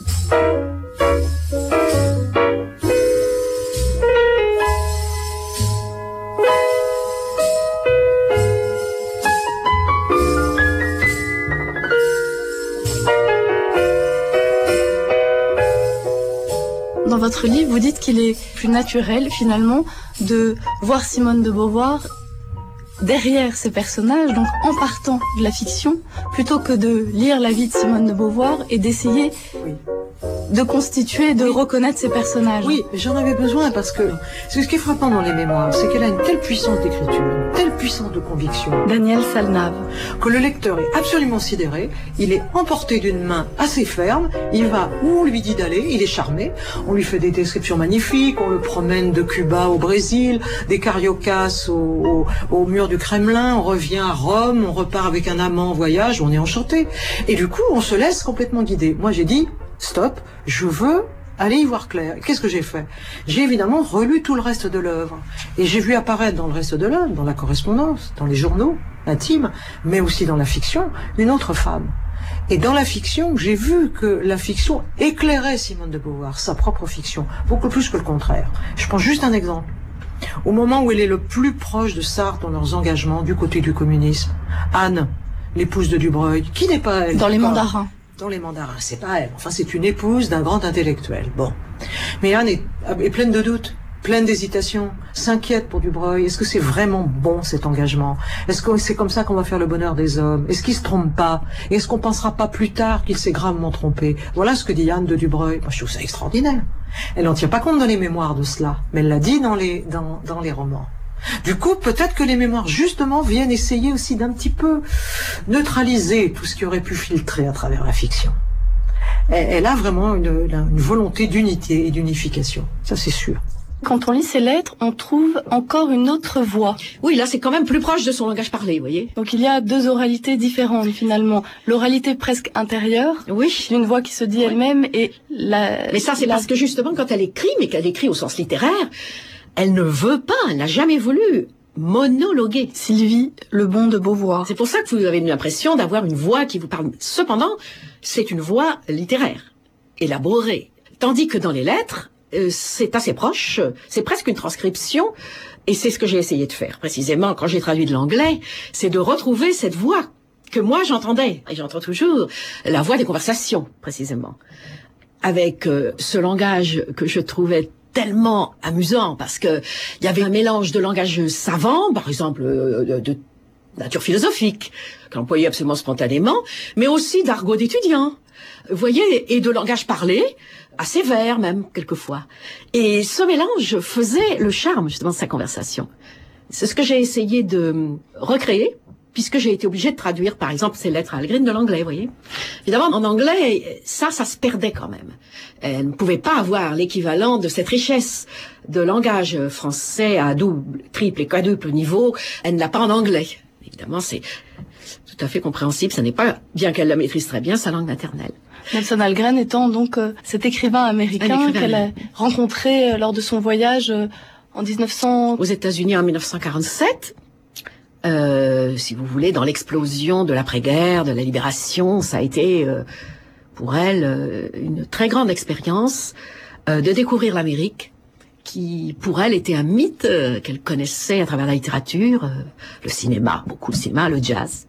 Dans votre livre, vous dites qu'il est plus naturel, finalement, de voir Simone de Beauvoir derrière ces personnages, donc en partant de la fiction, plutôt que de lire la vie de Simone de Beauvoir et d'essayer oui. de constituer, de oui. reconnaître ces personnages. Oui, j'en avais besoin parce que ce qui est frappant dans les mémoires, c'est qu'elle a une telle puissance d'écriture, une telle puissance de conviction. Daniel Salnave. Que le lecteur est absolument sidéré, il est emporté d'une main assez ferme, il va où on lui dit d'aller, il est charmé, on lui fait des descriptions magnifiques, on le promène de Cuba au Brésil, des Cariocas au, au, au mur du Kremlin, on revient à Rome, on repart avec un amant en voyage, on est enchanté. Et du coup, on se laisse complètement guider. Moi, j'ai dit, stop, je veux aller y voir clair. Qu'est-ce que j'ai fait? J'ai évidemment relu tout le reste de l'œuvre. Et j'ai vu apparaître dans le reste de l'œuvre, dans la correspondance, dans les journaux intimes, mais aussi dans la fiction, une autre femme. Et dans la fiction, j'ai vu que la fiction éclairait Simone de Beauvoir, sa propre fiction, beaucoup plus que le contraire. Je prends juste un exemple. Au moment où elle est le plus proche de Sartre dans leurs engagements du côté du communisme, Anne, l'épouse de Dubreuil, qui n'est pas elle. Dans les mandarins. Dans les mandarins, c'est pas elle. Enfin, c'est une épouse d'un grand intellectuel. Bon. Mais Anne est, est pleine de doutes, pleine d'hésitation, s'inquiète pour Dubreuil. Est-ce que c'est vraiment bon, cet engagement? Est-ce que c'est comme ça qu'on va faire le bonheur des hommes? Est-ce qu'il se trompe pas? Et est-ce qu'on pensera pas plus tard qu'il s'est gravement trompé? Voilà ce que dit Anne de Dubreuil. Moi, je trouve ça extraordinaire. Elle n'en tient pas compte dans les mémoires de cela, mais elle l'a dit dans les, dans, dans les romans. Du coup, peut-être que les mémoires, justement, viennent essayer aussi d'un petit peu neutraliser tout ce qui aurait pu filtrer à travers la fiction. Elle, elle a vraiment une, une volonté d'unité et d'unification. Ça, c'est sûr. Quand on lit ses lettres, on trouve encore une autre voix. Oui, là, c'est quand même plus proche de son langage parlé, vous voyez. Donc il y a deux oralités différentes, finalement. L'oralité presque intérieure, oui, d'une voix qui se dit oui. elle-même, et la... Mais ça, c'est la... parce que, justement, quand elle écrit, mais qu'elle écrit au sens littéraire, elle ne veut pas, elle n'a jamais voulu monologuer. Sylvie Lebon de Beauvoir. C'est pour ça que vous avez l'impression d'avoir une voix qui vous parle. Cependant, c'est une voix littéraire, élaborée. Tandis que dans les lettres, euh, c'est assez proche, c'est presque une transcription, et c'est ce que j'ai essayé de faire, précisément, quand j'ai traduit de l'anglais, c'est de retrouver cette voix que moi j'entendais, et j'entends toujours, la voix des conversations, précisément. Avec euh, ce langage que je trouvais tellement amusant, parce que il y avait un mélange de langage savant, par exemple euh, de, de nature philosophique, qu'on employait absolument spontanément, mais aussi d'argot d'étudiants, vous voyez, et de langage parlé, assez vert même, quelquefois. Et ce mélange faisait le charme, justement, de sa conversation. C'est ce que j'ai essayé de recréer, puisque j'ai été obligée de traduire, par exemple, ces lettres à Algren de l'anglais, vous voyez. Évidemment, en anglais, ça, ça se perdait quand même. Elle ne pouvait pas avoir l'équivalent de cette richesse de langage français à double, triple et quadruple niveau. Elle ne l'a pas en anglais. Évidemment, c'est tout à fait compréhensible. Ça n'est pas, bien qu'elle la maîtrise très bien, sa langue maternelle. Nelson Algren étant donc euh, cet écrivain américain qu'elle a rencontré euh, lors de son voyage euh, en dix-neuf cents... Aux États-Unis en mille neuf cent quarante-sept. Euh, si vous voulez, dans l'explosion de l'après-guerre, de la libération, ça a été euh, pour elle euh, une très grande expérience euh, de découvrir l'Amérique, qui pour elle était un mythe euh, qu'elle connaissait à travers la littérature, euh, le cinéma, beaucoup le cinéma, le jazz.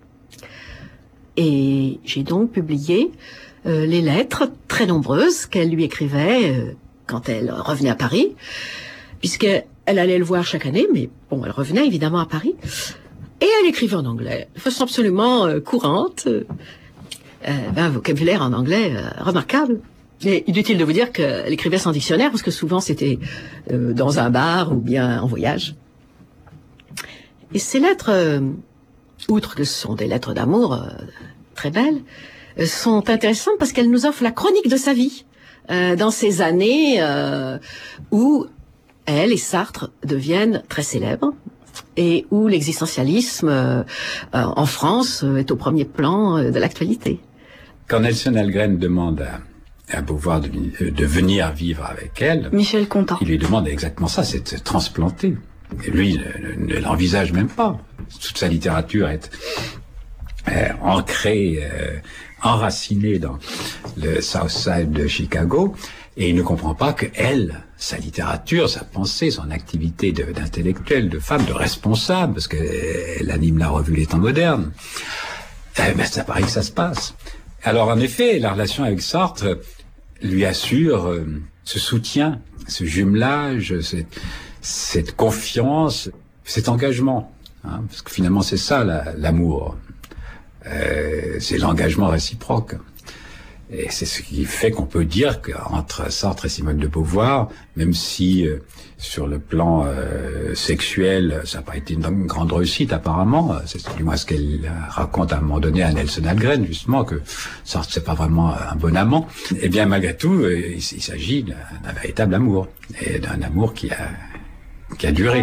Et j'ai donc publié euh, les lettres très nombreuses qu'elle lui écrivait euh, quand elle revenait à Paris, puisqu'elle allait le voir chaque année, mais bon, elle revenait évidemment à Paris. Et elle écrivait en anglais, de façon absolument euh, courante, euh, un vocabulaire en anglais euh, remarquable. Mais inutile de vous dire qu'elle écrivait sans dictionnaire, parce que souvent c'était euh, dans un bar ou bien en voyage. Et ces lettres, euh, outre que ce sont des lettres d'amour euh, très belles, euh, sont intéressantes parce qu'elles nous offrent la chronique de sa vie, euh, dans ces années euh, où elle et Sartre deviennent très célèbres, et où l'existentialisme euh, euh, en France euh, est au premier plan euh, de l'actualité. Quand Nelson Algren demande à, à Beauvoir de, de venir vivre avec elle, Michel Contant, il lui demande exactement ça, c'est de se transplanter. Et lui, ne, ne l'envisage même pas. Toute sa littérature est euh, ancrée, euh, enracinée dans le South Side de Chicago, et il ne comprend pas que elle, sa littérature, sa pensée, son activité de, d'intellectuelle, de femme, de responsable, parce qu'elle anime la revue Les Temps modernes, eh ben, ça paraît que ça se passe. Alors en effet, la relation avec Sartre lui assure euh, ce soutien, ce jumelage, cette, cette confiance, cet engagement. Hein, parce que finalement, c'est ça la, l'amour. Euh, c'est l'engagement réciproque. Et c'est ce qui fait qu'on peut dire qu'entre Sartre et Simone de Beauvoir, même si euh, sur le plan euh, sexuel, ça n'a pas été une grande réussite apparemment, c'est du moins ce qu'elle raconte à un moment donné à Nelson Algren, justement, que Sartre c'est pas vraiment un bon amant, et bien malgré tout, euh, il, il s'agit d'un, d'un véritable amour, et d'un amour qui a, qui a duré.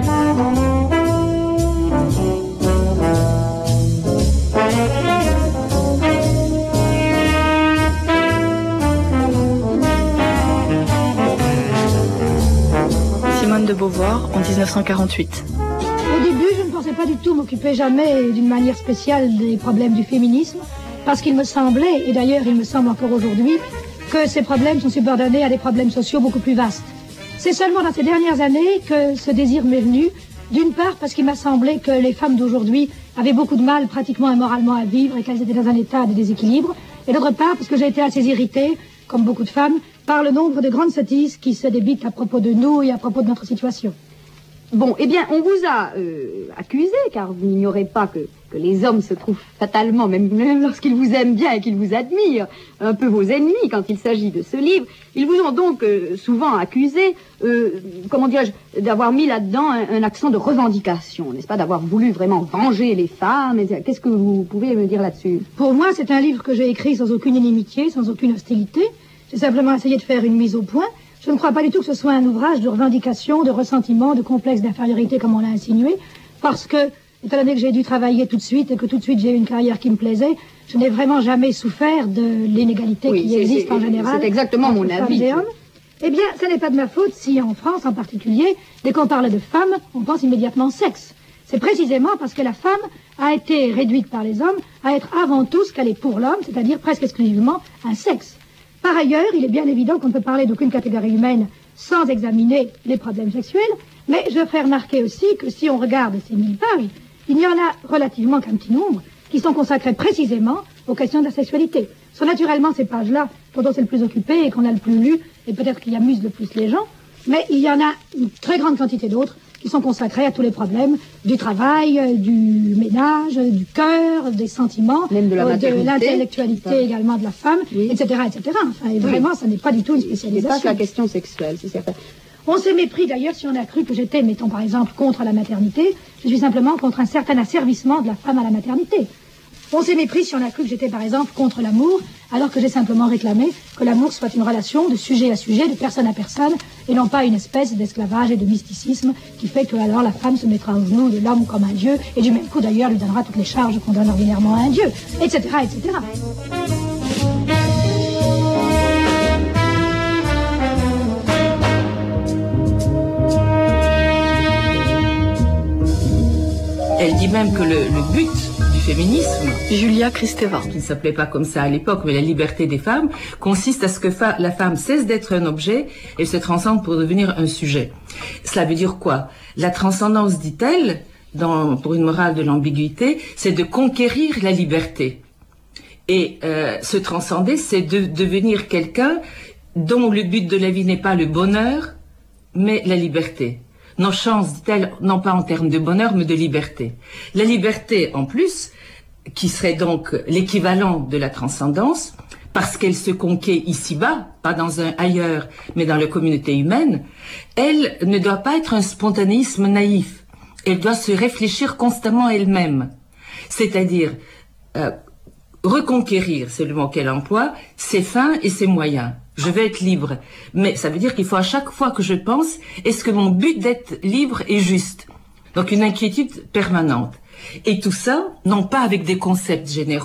Simone de Beauvoir en dix-neuf cent quarante-huit. Au début, je ne pensais pas du tout m'occuper jamais d'une manière spéciale des problèmes du féminisme, parce qu'il me semblait, et d'ailleurs il me semble encore aujourd'hui, que ces problèmes sont subordonnés à des problèmes sociaux beaucoup plus vastes. C'est seulement dans ces dernières années que ce désir m'est venu, d'une part parce qu'il m'a semblé que les femmes d'aujourd'hui avaient beaucoup de mal pratiquement et moralement à vivre et qu'elles étaient dans un état de déséquilibre, et d'autre part parce que j'ai été assez irritée, comme beaucoup de femmes, par le nombre de grandes sottises qui se débitent à propos de nous et à propos de notre situation. Bon, eh bien, on vous a euh, accusé, car vous n'ignorez pas que, que les hommes se trouvent fatalement, même, même lorsqu'ils vous aiment bien et qu'ils vous admirent, un peu vos ennemis quand il s'agit de ce livre. Ils vous ont donc euh, souvent accusé, euh, comment dirais-je, d'avoir mis là-dedans un, un accent de revendication, n'est-ce pas, d'avoir voulu vraiment venger les femmes. Et qu'est-ce que vous pouvez me dire là-dessus? Pour moi, c'est un livre que j'ai écrit sans aucune inimitié, sans aucune hostilité. J'ai simplement essayé de faire une mise au point. Je ne crois pas du tout que ce soit un ouvrage de revendication, de ressentiment, de complexe d'infériorité, comme on l'a insinué, parce que, étant donné que j'ai dû travailler tout de suite et que tout de suite j'ai eu une carrière qui me plaisait, je n'ai vraiment jamais souffert de l'inégalité oui, qui existe en général. C'est exactement mon avis. Eh bien, ce n'est pas de ma faute si, en France en particulier, dès qu'on parle de femmes, on pense immédiatement sexe. C'est précisément parce que la femme a été réduite par les hommes à être avant tout ce qu'elle est pour l'homme, c'est-à-dire presque exclusivement un sexe. Par ailleurs, il est bien évident qu'on ne peut parler d'aucune catégorie humaine sans examiner les problèmes sexuels, mais je ferai remarquer aussi que si on regarde ces mille pages, il n'y en a relativement qu'un petit nombre qui sont consacrées précisément aux questions de la sexualité. Ce sont naturellement ces pages-là dont on s'est le plus occupé et qu'on a le plus lu, et peut-être qui amusent le plus les gens, mais il y en a une très grande quantité d'autres qui sont consacrés à tous les problèmes du travail, du ménage, du cœur, des sentiments, même de, la euh, de l'intellectualité enfin. également de la femme, oui. et cetera, et cetera. Enfin, et vraiment, oui. Ça n'est pas du tout une spécialisation. C'est pas la question sexuelle, c'est certain. On s'est mépris d'ailleurs si on a cru que j'étais, mettons par exemple, contre la maternité. Je suis simplement contre un certain asservissement de la femme à la maternité. On s'est mépris si on a cru que j'étais par exemple contre l'amour, alors que j'ai simplement réclamé que l'amour soit une relation de sujet à sujet, de personne à personne, et non pas une espèce d'esclavage et de mysticisme qui fait que alors la femme se mettra au genou de l'homme comme un dieu, et du même coup d'ailleurs lui donnera toutes les charges qu'on donne ordinairement à un dieu, et cetera, et cetera. Elle dit même que le, le but du féminisme, Julia Kristeva, qui ne s'appelait pas comme ça à l'époque, mais la liberté des femmes, consiste à ce que fa- la femme cesse d'être un objet et se transcende pour devenir un sujet. Cela veut dire quoi? La transcendance, dit-elle, dans, pour une morale de l'ambiguïté, c'est de conquérir la liberté. Et euh, se transcender, c'est de devenir quelqu'un dont le but de la vie n'est pas le bonheur, mais la liberté. Nos chances, dit-elle, non pas en termes de bonheur, mais de liberté. La liberté, en plus, qui serait donc l'équivalent de la transcendance, parce qu'elle se conquiert ici-bas, pas dans un ailleurs, mais dans la communauté humaine, elle ne doit pas être un spontanéisme naïf. Elle doit se réfléchir constamment elle-même. C'est-à-dire, euh, reconquérir, c'est le mot qu'elle emploie, ses fins et ses moyens. Je veux être libre. Mais ça veut dire qu'il faut à chaque fois que je pense, est-ce que mon but d'être libre est juste? Donc une inquiétude permanente. Et tout ça, non pas avec des concepts généraux,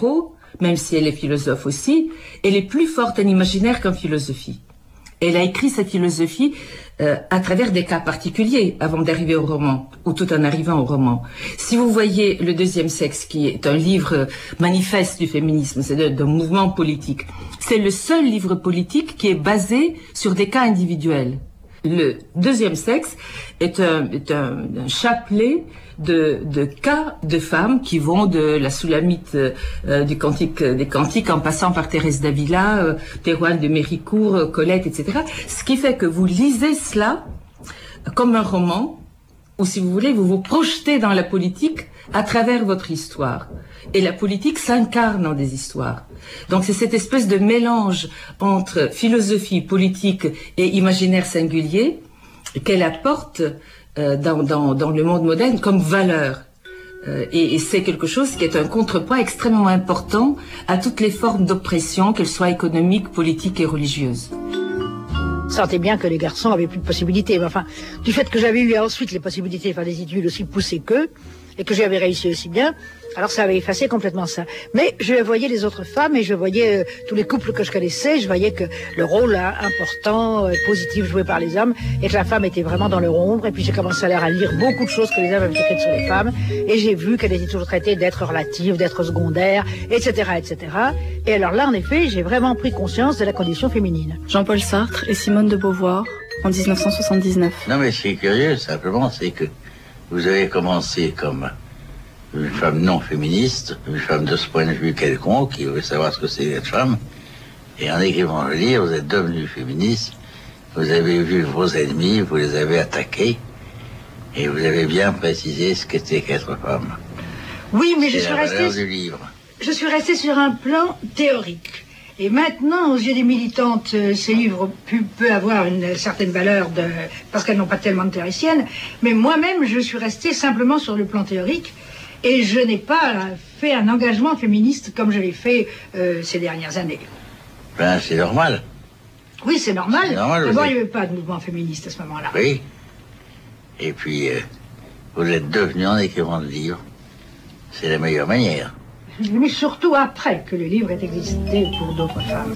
même si elle est philosophe aussi, elle est plus forte en imaginaire qu'en philosophie. Elle a écrit sa philosophie euh, à travers des cas particuliers avant d'arriver au roman, ou tout en arrivant au roman. Si vous voyez Le Deuxième Sexe, qui est un livre manifeste du féminisme, c'est d'un mouvement politique, c'est le seul livre politique qui est basé sur des cas individuels. Le Deuxième Sexe est un, est un, un chapelet de, de cas de femmes qui vont de la Soulamite euh, du cantique, des Cantiques en passant par Thérèse d'Avila, euh, Théroigne de Méricourt, euh, Colette, et cetera. Ce qui fait que vous lisez cela comme un roman, ou si vous voulez, vous vous projetez dans la politique à travers votre histoire. Et la politique s'incarne dans des histoires. Donc c'est cette espèce de mélange entre philosophie, politique et imaginaire singulier qu'elle apporte euh, dans, dans, dans le monde moderne comme valeur. Euh, et, et c'est quelque chose qui est un contrepoids extrêmement important à toutes les formes d'oppression, qu'elles soient économiques, politiques et religieuses. Je sentais bien que les garçons avaient plus de possibilités. Mais enfin, du fait que j'avais eu ensuite les possibilités de faire des études aussi poussées qu'eux, et que j'avais réussi aussi bien, alors ça avait effacé complètement ça. Mais je voyais les autres femmes et je voyais euh, tous les couples que je connaissais, je voyais que le rôle hein, important, euh, positif joué par les hommes, et que la femme était vraiment dans leur ombre. Et puis j'ai commencé à lire beaucoup de choses que les hommes avaient écrites sur les femmes, et j'ai vu qu'elles étaient toujours traitées d'être relatives, d'être secondaires, et cetera, et cetera. Et alors là, en effet, j'ai vraiment pris conscience de la condition féminine. Jean-Paul Sartre et Simone de Beauvoir, en dix-neuf cent soixante-dix-neuf. Non mais ce qui est curieux, simplement, c'est que vous avez commencé comme une femme non féministe, une femme de ce point de vue quelconque, qui veut savoir ce que c'est d'être femme, et en écrivant le livre, vous êtes devenue féministe, vous avez vu vos ennemis, vous les avez attaqués, et vous avez bien précisé ce qu'était qu'être femme. Oui, mais je suis C'est la valeur restée... du livre. Je suis restée sur un plan théorique. Et maintenant, aux yeux des militantes, euh, ces livres pu- peuvent avoir une certaine valeur de, parce qu'elles n'ont pas tellement de théoriciennes. Mais moi-même, je suis restée simplement sur le plan théorique. Et je n'ai pas fait un engagement féministe comme je l'ai fait euh, ces dernières années. Ben, c'est normal. Oui, c'est normal. C'est normal, D'abord, vous il n'y êtes- avait pas de mouvement féministe à ce moment-là. Oui. Et puis, euh, vous l'êtes devenu en écrivant le livre. C'est la meilleure manière. Mais surtout après que le livre ait existé pour d'autres femmes.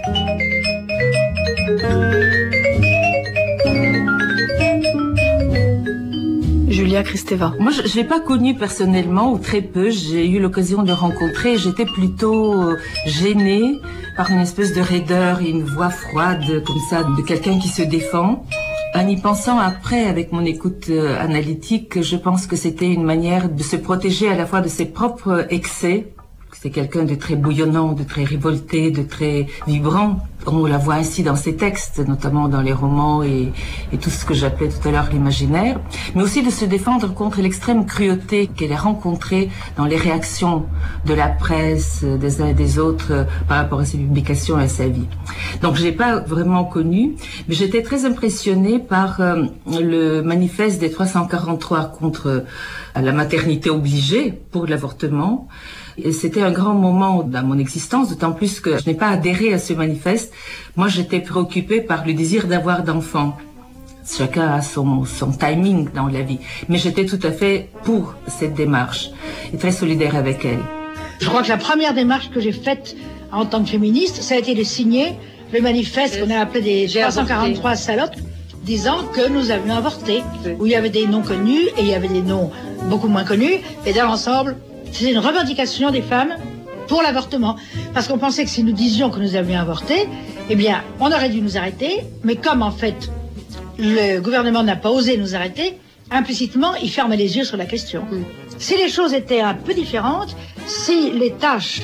Julia Kristeva. Moi, je ne l'ai pas connue personnellement, ou très peu. J'ai eu l'occasion de le rencontrer. J'étais plutôt euh, gênée par une espèce de raideur et une voix froide, comme ça, de quelqu'un qui se défend. En y pensant après, avec mon écoute euh, analytique, je pense que c'était une manière de se protéger à la fois de ses propres excès. C'est quelqu'un de très bouillonnant, de très révolté, de très vibrant. On la voit ainsi dans ses textes, notamment dans les romans et, et tout ce que j'appelais tout à l'heure l'imaginaire. Mais aussi de se défendre contre l'extrême cruauté qu'elle a rencontrée dans les réactions de la presse, des uns et des autres, euh, par rapport à ses publications et à sa vie. Donc je l'ai pas vraiment connue, mais j'étais très impressionnée par euh, le manifeste des trois cent quarante-trois contre euh, la maternité obligée pour l'avortement. Et c'était un grand moment dans mon existence, d'autant plus que je n'ai pas adhéré à ce manifeste. Moi, j'étais préoccupée par le désir d'avoir d'enfants. Chacun a son, son timing dans la vie. Mais j'étais tout à fait pour cette démarche et très solidaire avec elle. Je crois que la première démarche que j'ai faite en tant que féministe, ça a été de signer le manifeste qu'on a appelé des trois cent quarante-trois salopes, disant que nous avions avorté, où il y avait des noms connus et il y avait des noms beaucoup moins connus, et dans l'ensemble, c'était une revendication des femmes pour l'avortement. Parce qu'on pensait que si nous disions que nous avions avorté, eh bien, on aurait dû nous arrêter, mais comme en fait, le gouvernement n'a pas osé nous arrêter, implicitement, il ferme les yeux sur la question. Mm. Si les choses étaient un peu différentes, si les tâches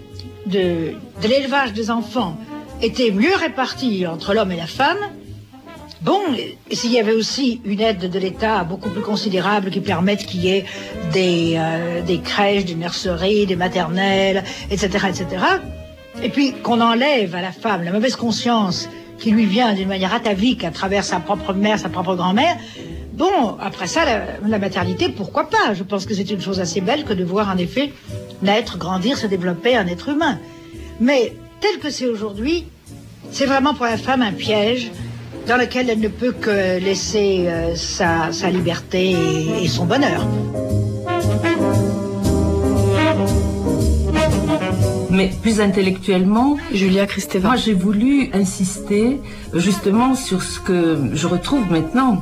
de, de l'élevage des enfants étaient mieux réparties entre l'homme et la femme, bon, et s'il y avait aussi une aide de l'État beaucoup plus considérable qui permette qu'il y ait des, euh, des crèches, des nurseries, des maternelles, et cetera, et cetera, et puis qu'on enlève à la femme la mauvaise conscience qui lui vient d'une manière atavique à travers sa propre mère, sa propre grand-mère, bon, après ça, la, la maternité, pourquoi pas? Je pense que c'est une chose assez belle que de voir en effet naître, grandir, se développer un être humain. Mais tel que c'est aujourd'hui, c'est vraiment pour la femme un piège dans lequel elle ne peut que laisser euh, sa, sa liberté et, et son bonheur. Mais plus intellectuellement, Julia Kristeva. Moi, j'ai voulu insister justement sur ce que je retrouve maintenant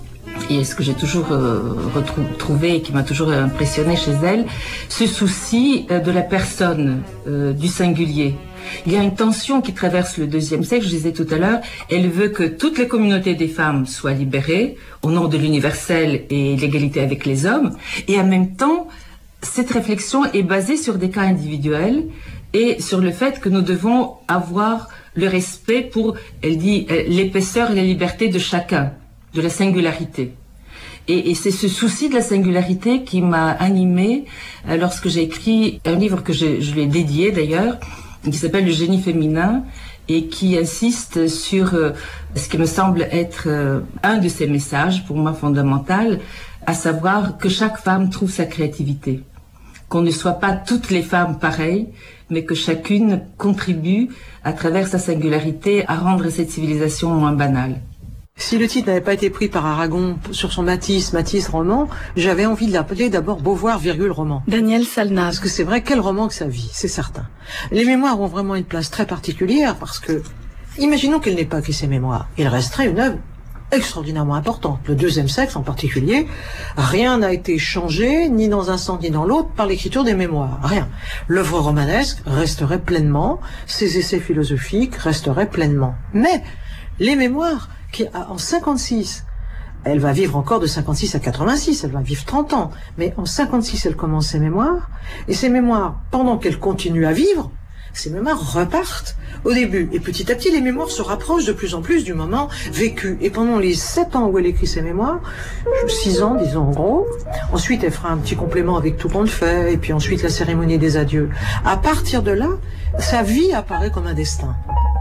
et ce que j'ai toujours euh, retrouvé et qui m'a toujours impressionné chez elle, ce souci euh, de la personne, euh, du singulier. Il y a une tension qui traverse le deuxième siècle, je disais tout à l'heure, elle veut que toutes les communautés des femmes soient libérées au nom de l'universel et l'égalité avec les hommes, et en même temps, cette réflexion est basée sur des cas individuels et sur le fait que nous devons avoir le respect pour, elle dit, l'épaisseur et la liberté de chacun, de la singularité. Et, et c'est ce souci de la singularité qui m'a animée euh, lorsque j'ai écrit un livre que je, je lui ai dédié d'ailleurs, qui s'appelle Le génie féminin et qui insiste sur euh, ce qui me semble être euh, un de ces messages pour moi fondamental, à savoir que chaque femme trouve sa créativité, qu'on ne soit pas toutes les femmes pareilles, mais que chacune contribue à travers sa singularité à rendre cette civilisation moins banale. Si le titre n'avait pas été pris par Aragon sur son Matisse, Matisse roman, j'avais envie de l'appeler d'abord Beauvoir, virgule, roman. Daniel Salnave. Parce que c'est vrai, quel roman que sa vie, c'est certain. Les mémoires ont vraiment une place très particulière parce que, imaginons qu'elle n'ait pas écrit ses mémoires. Il resterait une œuvre extraordinairement importante. Le deuxième sexe en particulier, rien n'a été changé, ni dans un sens ni dans l'autre, par l'écriture des mémoires. Rien. L'œuvre romanesque resterait pleinement, ses essais philosophiques resteraient pleinement. Mais, les mémoires, qui en cinquante-six, elle va vivre encore de cinquante-six à quatre-vingt-six, elle va vivre trente ans, mais en cinquante-six, elle commence ses mémoires, et ses mémoires, pendant qu'elle continue à vivre, ces mémoires repartent au début. Et petit à petit, les mémoires se rapprochent de plus en plus du moment vécu. Et pendant les sept ans où elle écrit ses mémoires, six ans, disons en gros, ensuite elle fera un petit complément avec tout compte fait, et puis ensuite la cérémonie des adieux. À partir de là, sa vie apparaît comme un destin.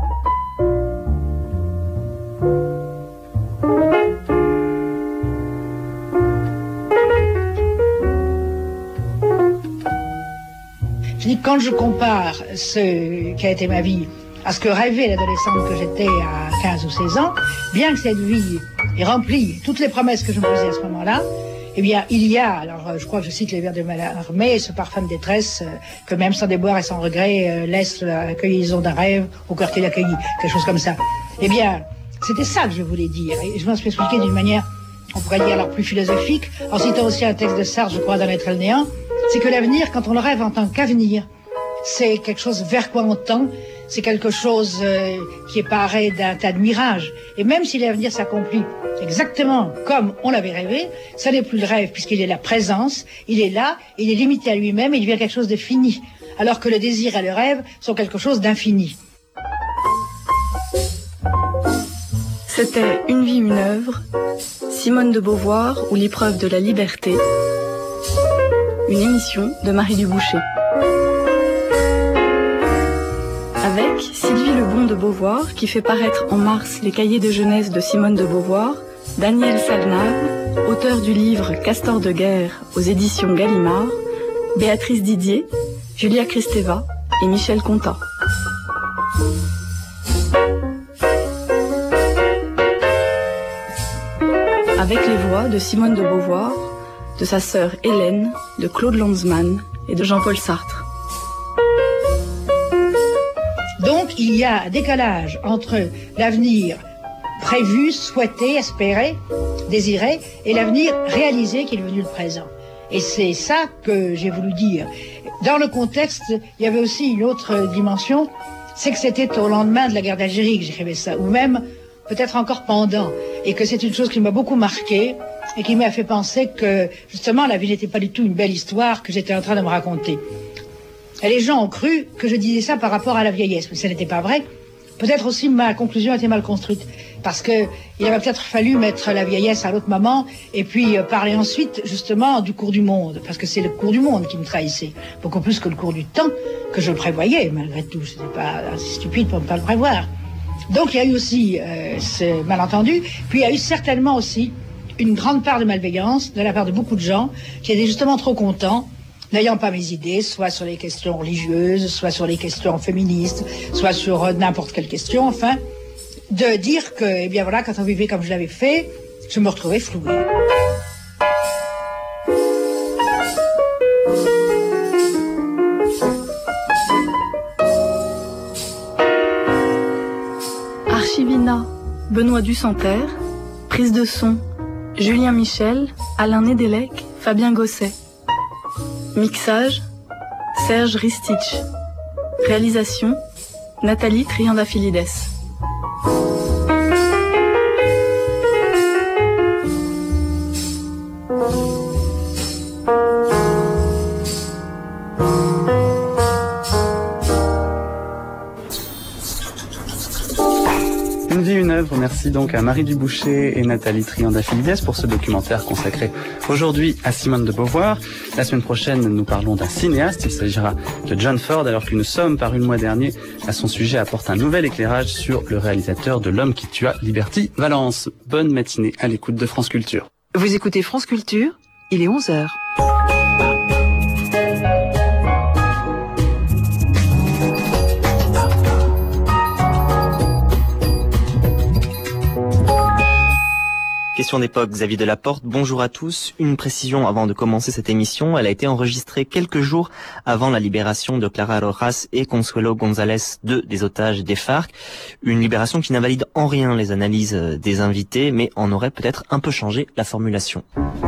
Je dis, quand je compare ce qui a été ma vie à ce que rêvait l'adolescente que j'étais à quinze ou seize ans, bien que cette vie ait rempli toutes les promesses que je me faisais à ce moment-là, eh bien, il y a, alors je crois que je cite les vers de Mallarmé, ce parfum de détresse euh, que même sans déboire et sans regret euh, laisse la cueillison d'un rêve au cœur qui l'accueillit, quelque chose comme ça. Eh bien, c'était ça que je voulais dire, et je m'en suis expliqué d'une manière, on pourrait dire alors plus philosophique, en citant aussi un texte de Sartre, je crois, d'en être le néant, c'est que l'avenir, quand on le rêve en tant qu'avenir, c'est quelque chose vers quoi on tend, c'est quelque chose euh, qui est paré d'un tas de mirages. Et même si l'avenir s'accomplit exactement comme on l'avait rêvé, ça n'est plus le rêve, puisqu'il est la présence, il est là, il est limité à lui-même, et il devient quelque chose de fini. Alors que le désir et le rêve sont quelque chose d'infini. C'était Une vie, une œuvre, Simone de Beauvoir ou l'épreuve de la liberté, une émission de Marie Duboucher. Avec Sylvie Lebon de Beauvoir, qui fait paraître en mars les cahiers de jeunesse de Simone de Beauvoir, Daniel Salnave, auteur du livre Castor de guerre aux éditions Gallimard, Béatrice Didier, Julia Kristeva et Michel Contat. Avec les voix de Simone de Beauvoir, de sa sœur Hélène, de Claude Lanzmann et de Jean-Paul Sartre. Donc, il y a un décalage entre l'avenir prévu, souhaité, espéré, désiré, et l'avenir réalisé qui est devenu le présent. Et c'est ça que j'ai voulu dire. Dans le contexte, il y avait aussi une autre dimension, c'est que c'était au lendemain de la guerre d'Algérie que j'écrivais ça, ou même peut-être encore pendant, et que c'est une chose qui m'a beaucoup marqué, et qui m'a fait penser que, justement, la vie n'était pas du tout une belle histoire que j'étais en train de me raconter. Et les gens ont cru que je disais ça par rapport à la vieillesse, mais ce n'était pas vrai. Peut-être aussi ma conclusion était mal construite, parce que il avait peut-être fallu mettre la vieillesse à l'autre moment, et puis euh, parler ensuite, justement, du cours du monde, parce que c'est le cours du monde qui me trahissait, beaucoup plus que le cours du temps, que je prévoyais, malgré tout. Je n'étais pas assez stupide pour ne pas le prévoir. Donc il y a eu aussi euh, ce malentendu, puis il y a eu certainement aussi une grande part de malveillance de la part de beaucoup de gens qui étaient justement trop contents, n'ayant pas mes idées, soit sur les questions religieuses, soit sur les questions féministes, soit sur euh, n'importe quelle question, enfin, de dire que, eh bien voilà, quand on vivait comme je l'avais fait, je me retrouvais flouée. Archivina, Benoît Dusanterre. Prise de son, Julien Michel, Alain Nedelec, Fabien Gosset. Mixage, Serge Ristich. Réalisation, Nathalie Triandafilides. Une vie, une œuvre. Merci donc à Marie Duboucher et Nathalie Triandafilides pour ce documentaire consacré aujourd'hui à Simone de Beauvoir. La semaine prochaine, nous parlons d'un cinéaste. Il s'agira de John Ford, alors qu'une somme parue le mois dernier à son sujet apporte un nouvel éclairage sur le réalisateur de L'homme qui tua Liberty Valance. Bonne matinée à l'écoute de France Culture. Vous écoutez France Culture, il est onze heures. Question d'époque, Xavier Delaporte, bonjour à tous. Une précision avant de commencer cette émission, elle a été enregistrée quelques jours avant la libération de Clara Rojas et Consuelo González, deux des otages des FARC. Une libération qui n'invalide en rien les analyses des invités, mais en aurait peut-être un peu changé la formulation.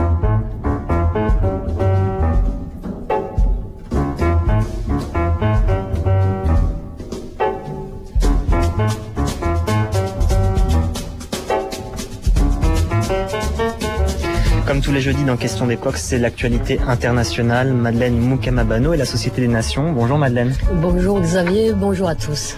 Comme tous les jeudis dans Question d'époque, c'est l'actualité internationale. Madeleine Moukamabano et la Société des Nations. Bonjour Madeleine. Bonjour Xavier, bonjour à tous.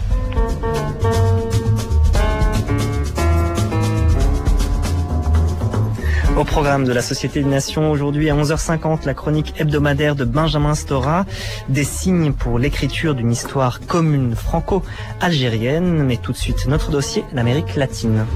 Au programme de la Société des Nations, aujourd'hui à onze heures cinquante, la chronique hebdomadaire de Benjamin Stora, des signes pour l'écriture d'une histoire commune franco-algérienne. Mais tout de suite, notre dossier, l'Amérique latine.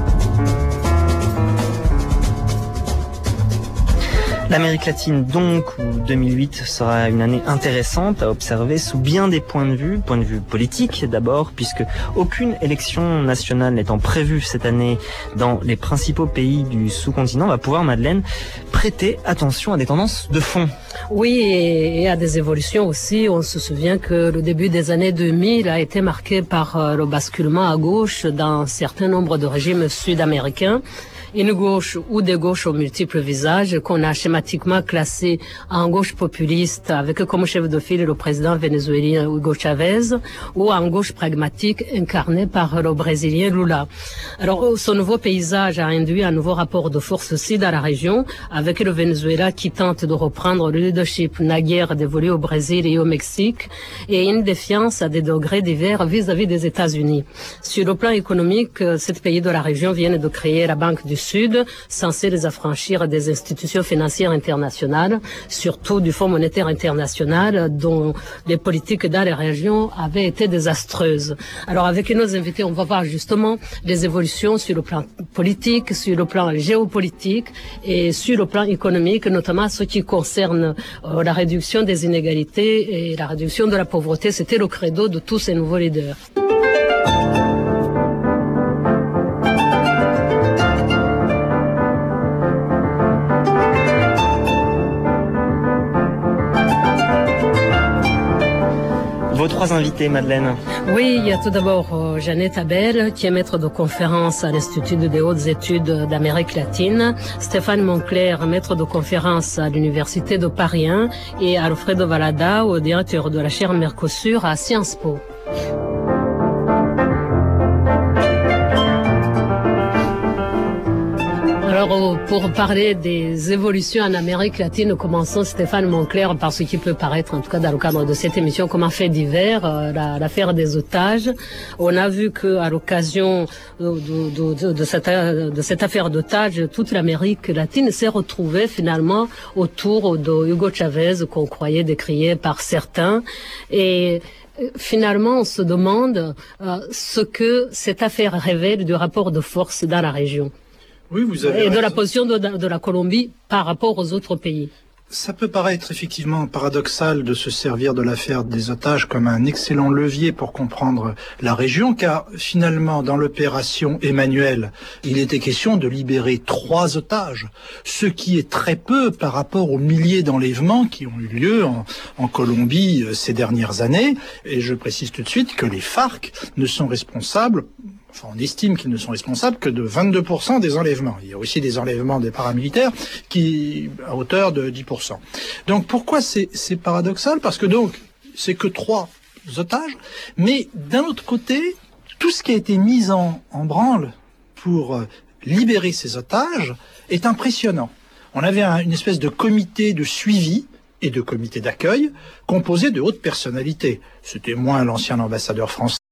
L'Amérique latine donc, où deux mille huit sera une année intéressante à observer sous bien des points de vue. Point de vue politique d'abord, puisque aucune élection nationale n'étant prévue cette année dans les principaux pays du sous-continent, va pouvoir, Madeleine, prêter attention à des tendances de fond. Oui, et à des évolutions aussi. On se souvient que le début des années deux mille a été marqué par le basculement à gauche d'un certain nombre de régimes sud-américains. Une gauche ou des gauches aux multiples visages qu'on a schématiquement classé en gauche populiste avec comme chef de file le président vénézuélien Hugo Chavez, ou en gauche pragmatique incarné par le brésilien Lula. Alors ce nouveau paysage a induit un nouveau rapport de force aussi dans la région, avec le Venezuela qui tente de reprendre le leadership naguère dévolu au Brésil et au Mexique, et une défiance à des degrés divers vis-à-vis des États-Unis. Sur le plan économique, sept pays de la région viennent de créer la Banque du Sud, censé les affranchir des institutions financières internationales, surtout du Fonds monétaire international, dont les politiques dans les régions avaient été désastreuses. Alors avec nos invités, on va voir justement les évolutions sur le plan politique, sur le plan géopolitique et sur le plan économique, notamment ce qui concerne euh, la réduction des inégalités et la réduction de la pauvreté. C'était le credo de tous ces nouveaux leaders. Vos trois invités, Madeleine. Oui, il y a tout d'abord euh, Jeannette Abel, qui est maître de conférence à l'Institut des hautes études d'Amérique latine, Stéphane Moncler, maître de conférence à l'Université de Paris un, et Alfredo Valada, directeur de la chaire Mercosur à Sciences Po. Alors, pour parler des évolutions en Amérique latine, commençons Stéphane Moncler par ce qui peut paraître, en tout cas dans le cadre de cette émission, comme un fait divers, euh, la, l'affaire des otages. On a vu que à l'occasion de, de, de, de, cette, de cette affaire d'otages, toute l'Amérique latine s'est retrouvée finalement autour de Hugo Chavez, qu'on croyait décrié par certains. Et finalement, on se demande euh, ce que cette affaire révèle du rapport de force dans la région. Oui, vous avez et raison. de la position de, de la Colombie par rapport aux autres pays. Ça peut paraître effectivement paradoxal de se servir de l'affaire des otages comme un excellent levier pour comprendre la région, car finalement, dans l'opération Emmanuel, il était question de libérer trois otages, ce qui est très peu par rapport aux milliers d'enlèvements qui ont eu lieu en, en Colombie ces dernières années. Et je précise tout de suite que les FARC ne sont responsables, Enfin, on estime qu'ils ne sont responsables que de vingt-deux pour cent des enlèvements. Il y a aussi des enlèvements des paramilitaires qui, à hauteur de dix pour cent. Donc pourquoi c'est, c'est paradoxal? Parce que donc, c'est que trois otages, mais d'un autre côté, tout ce qui a été mis en, en branle pour euh, libérer ces otages est impressionnant. On avait un, une espèce de comité de suivi et de comité d'accueil composé de hautes personnalités. C'était moins l'ancien ambassadeur français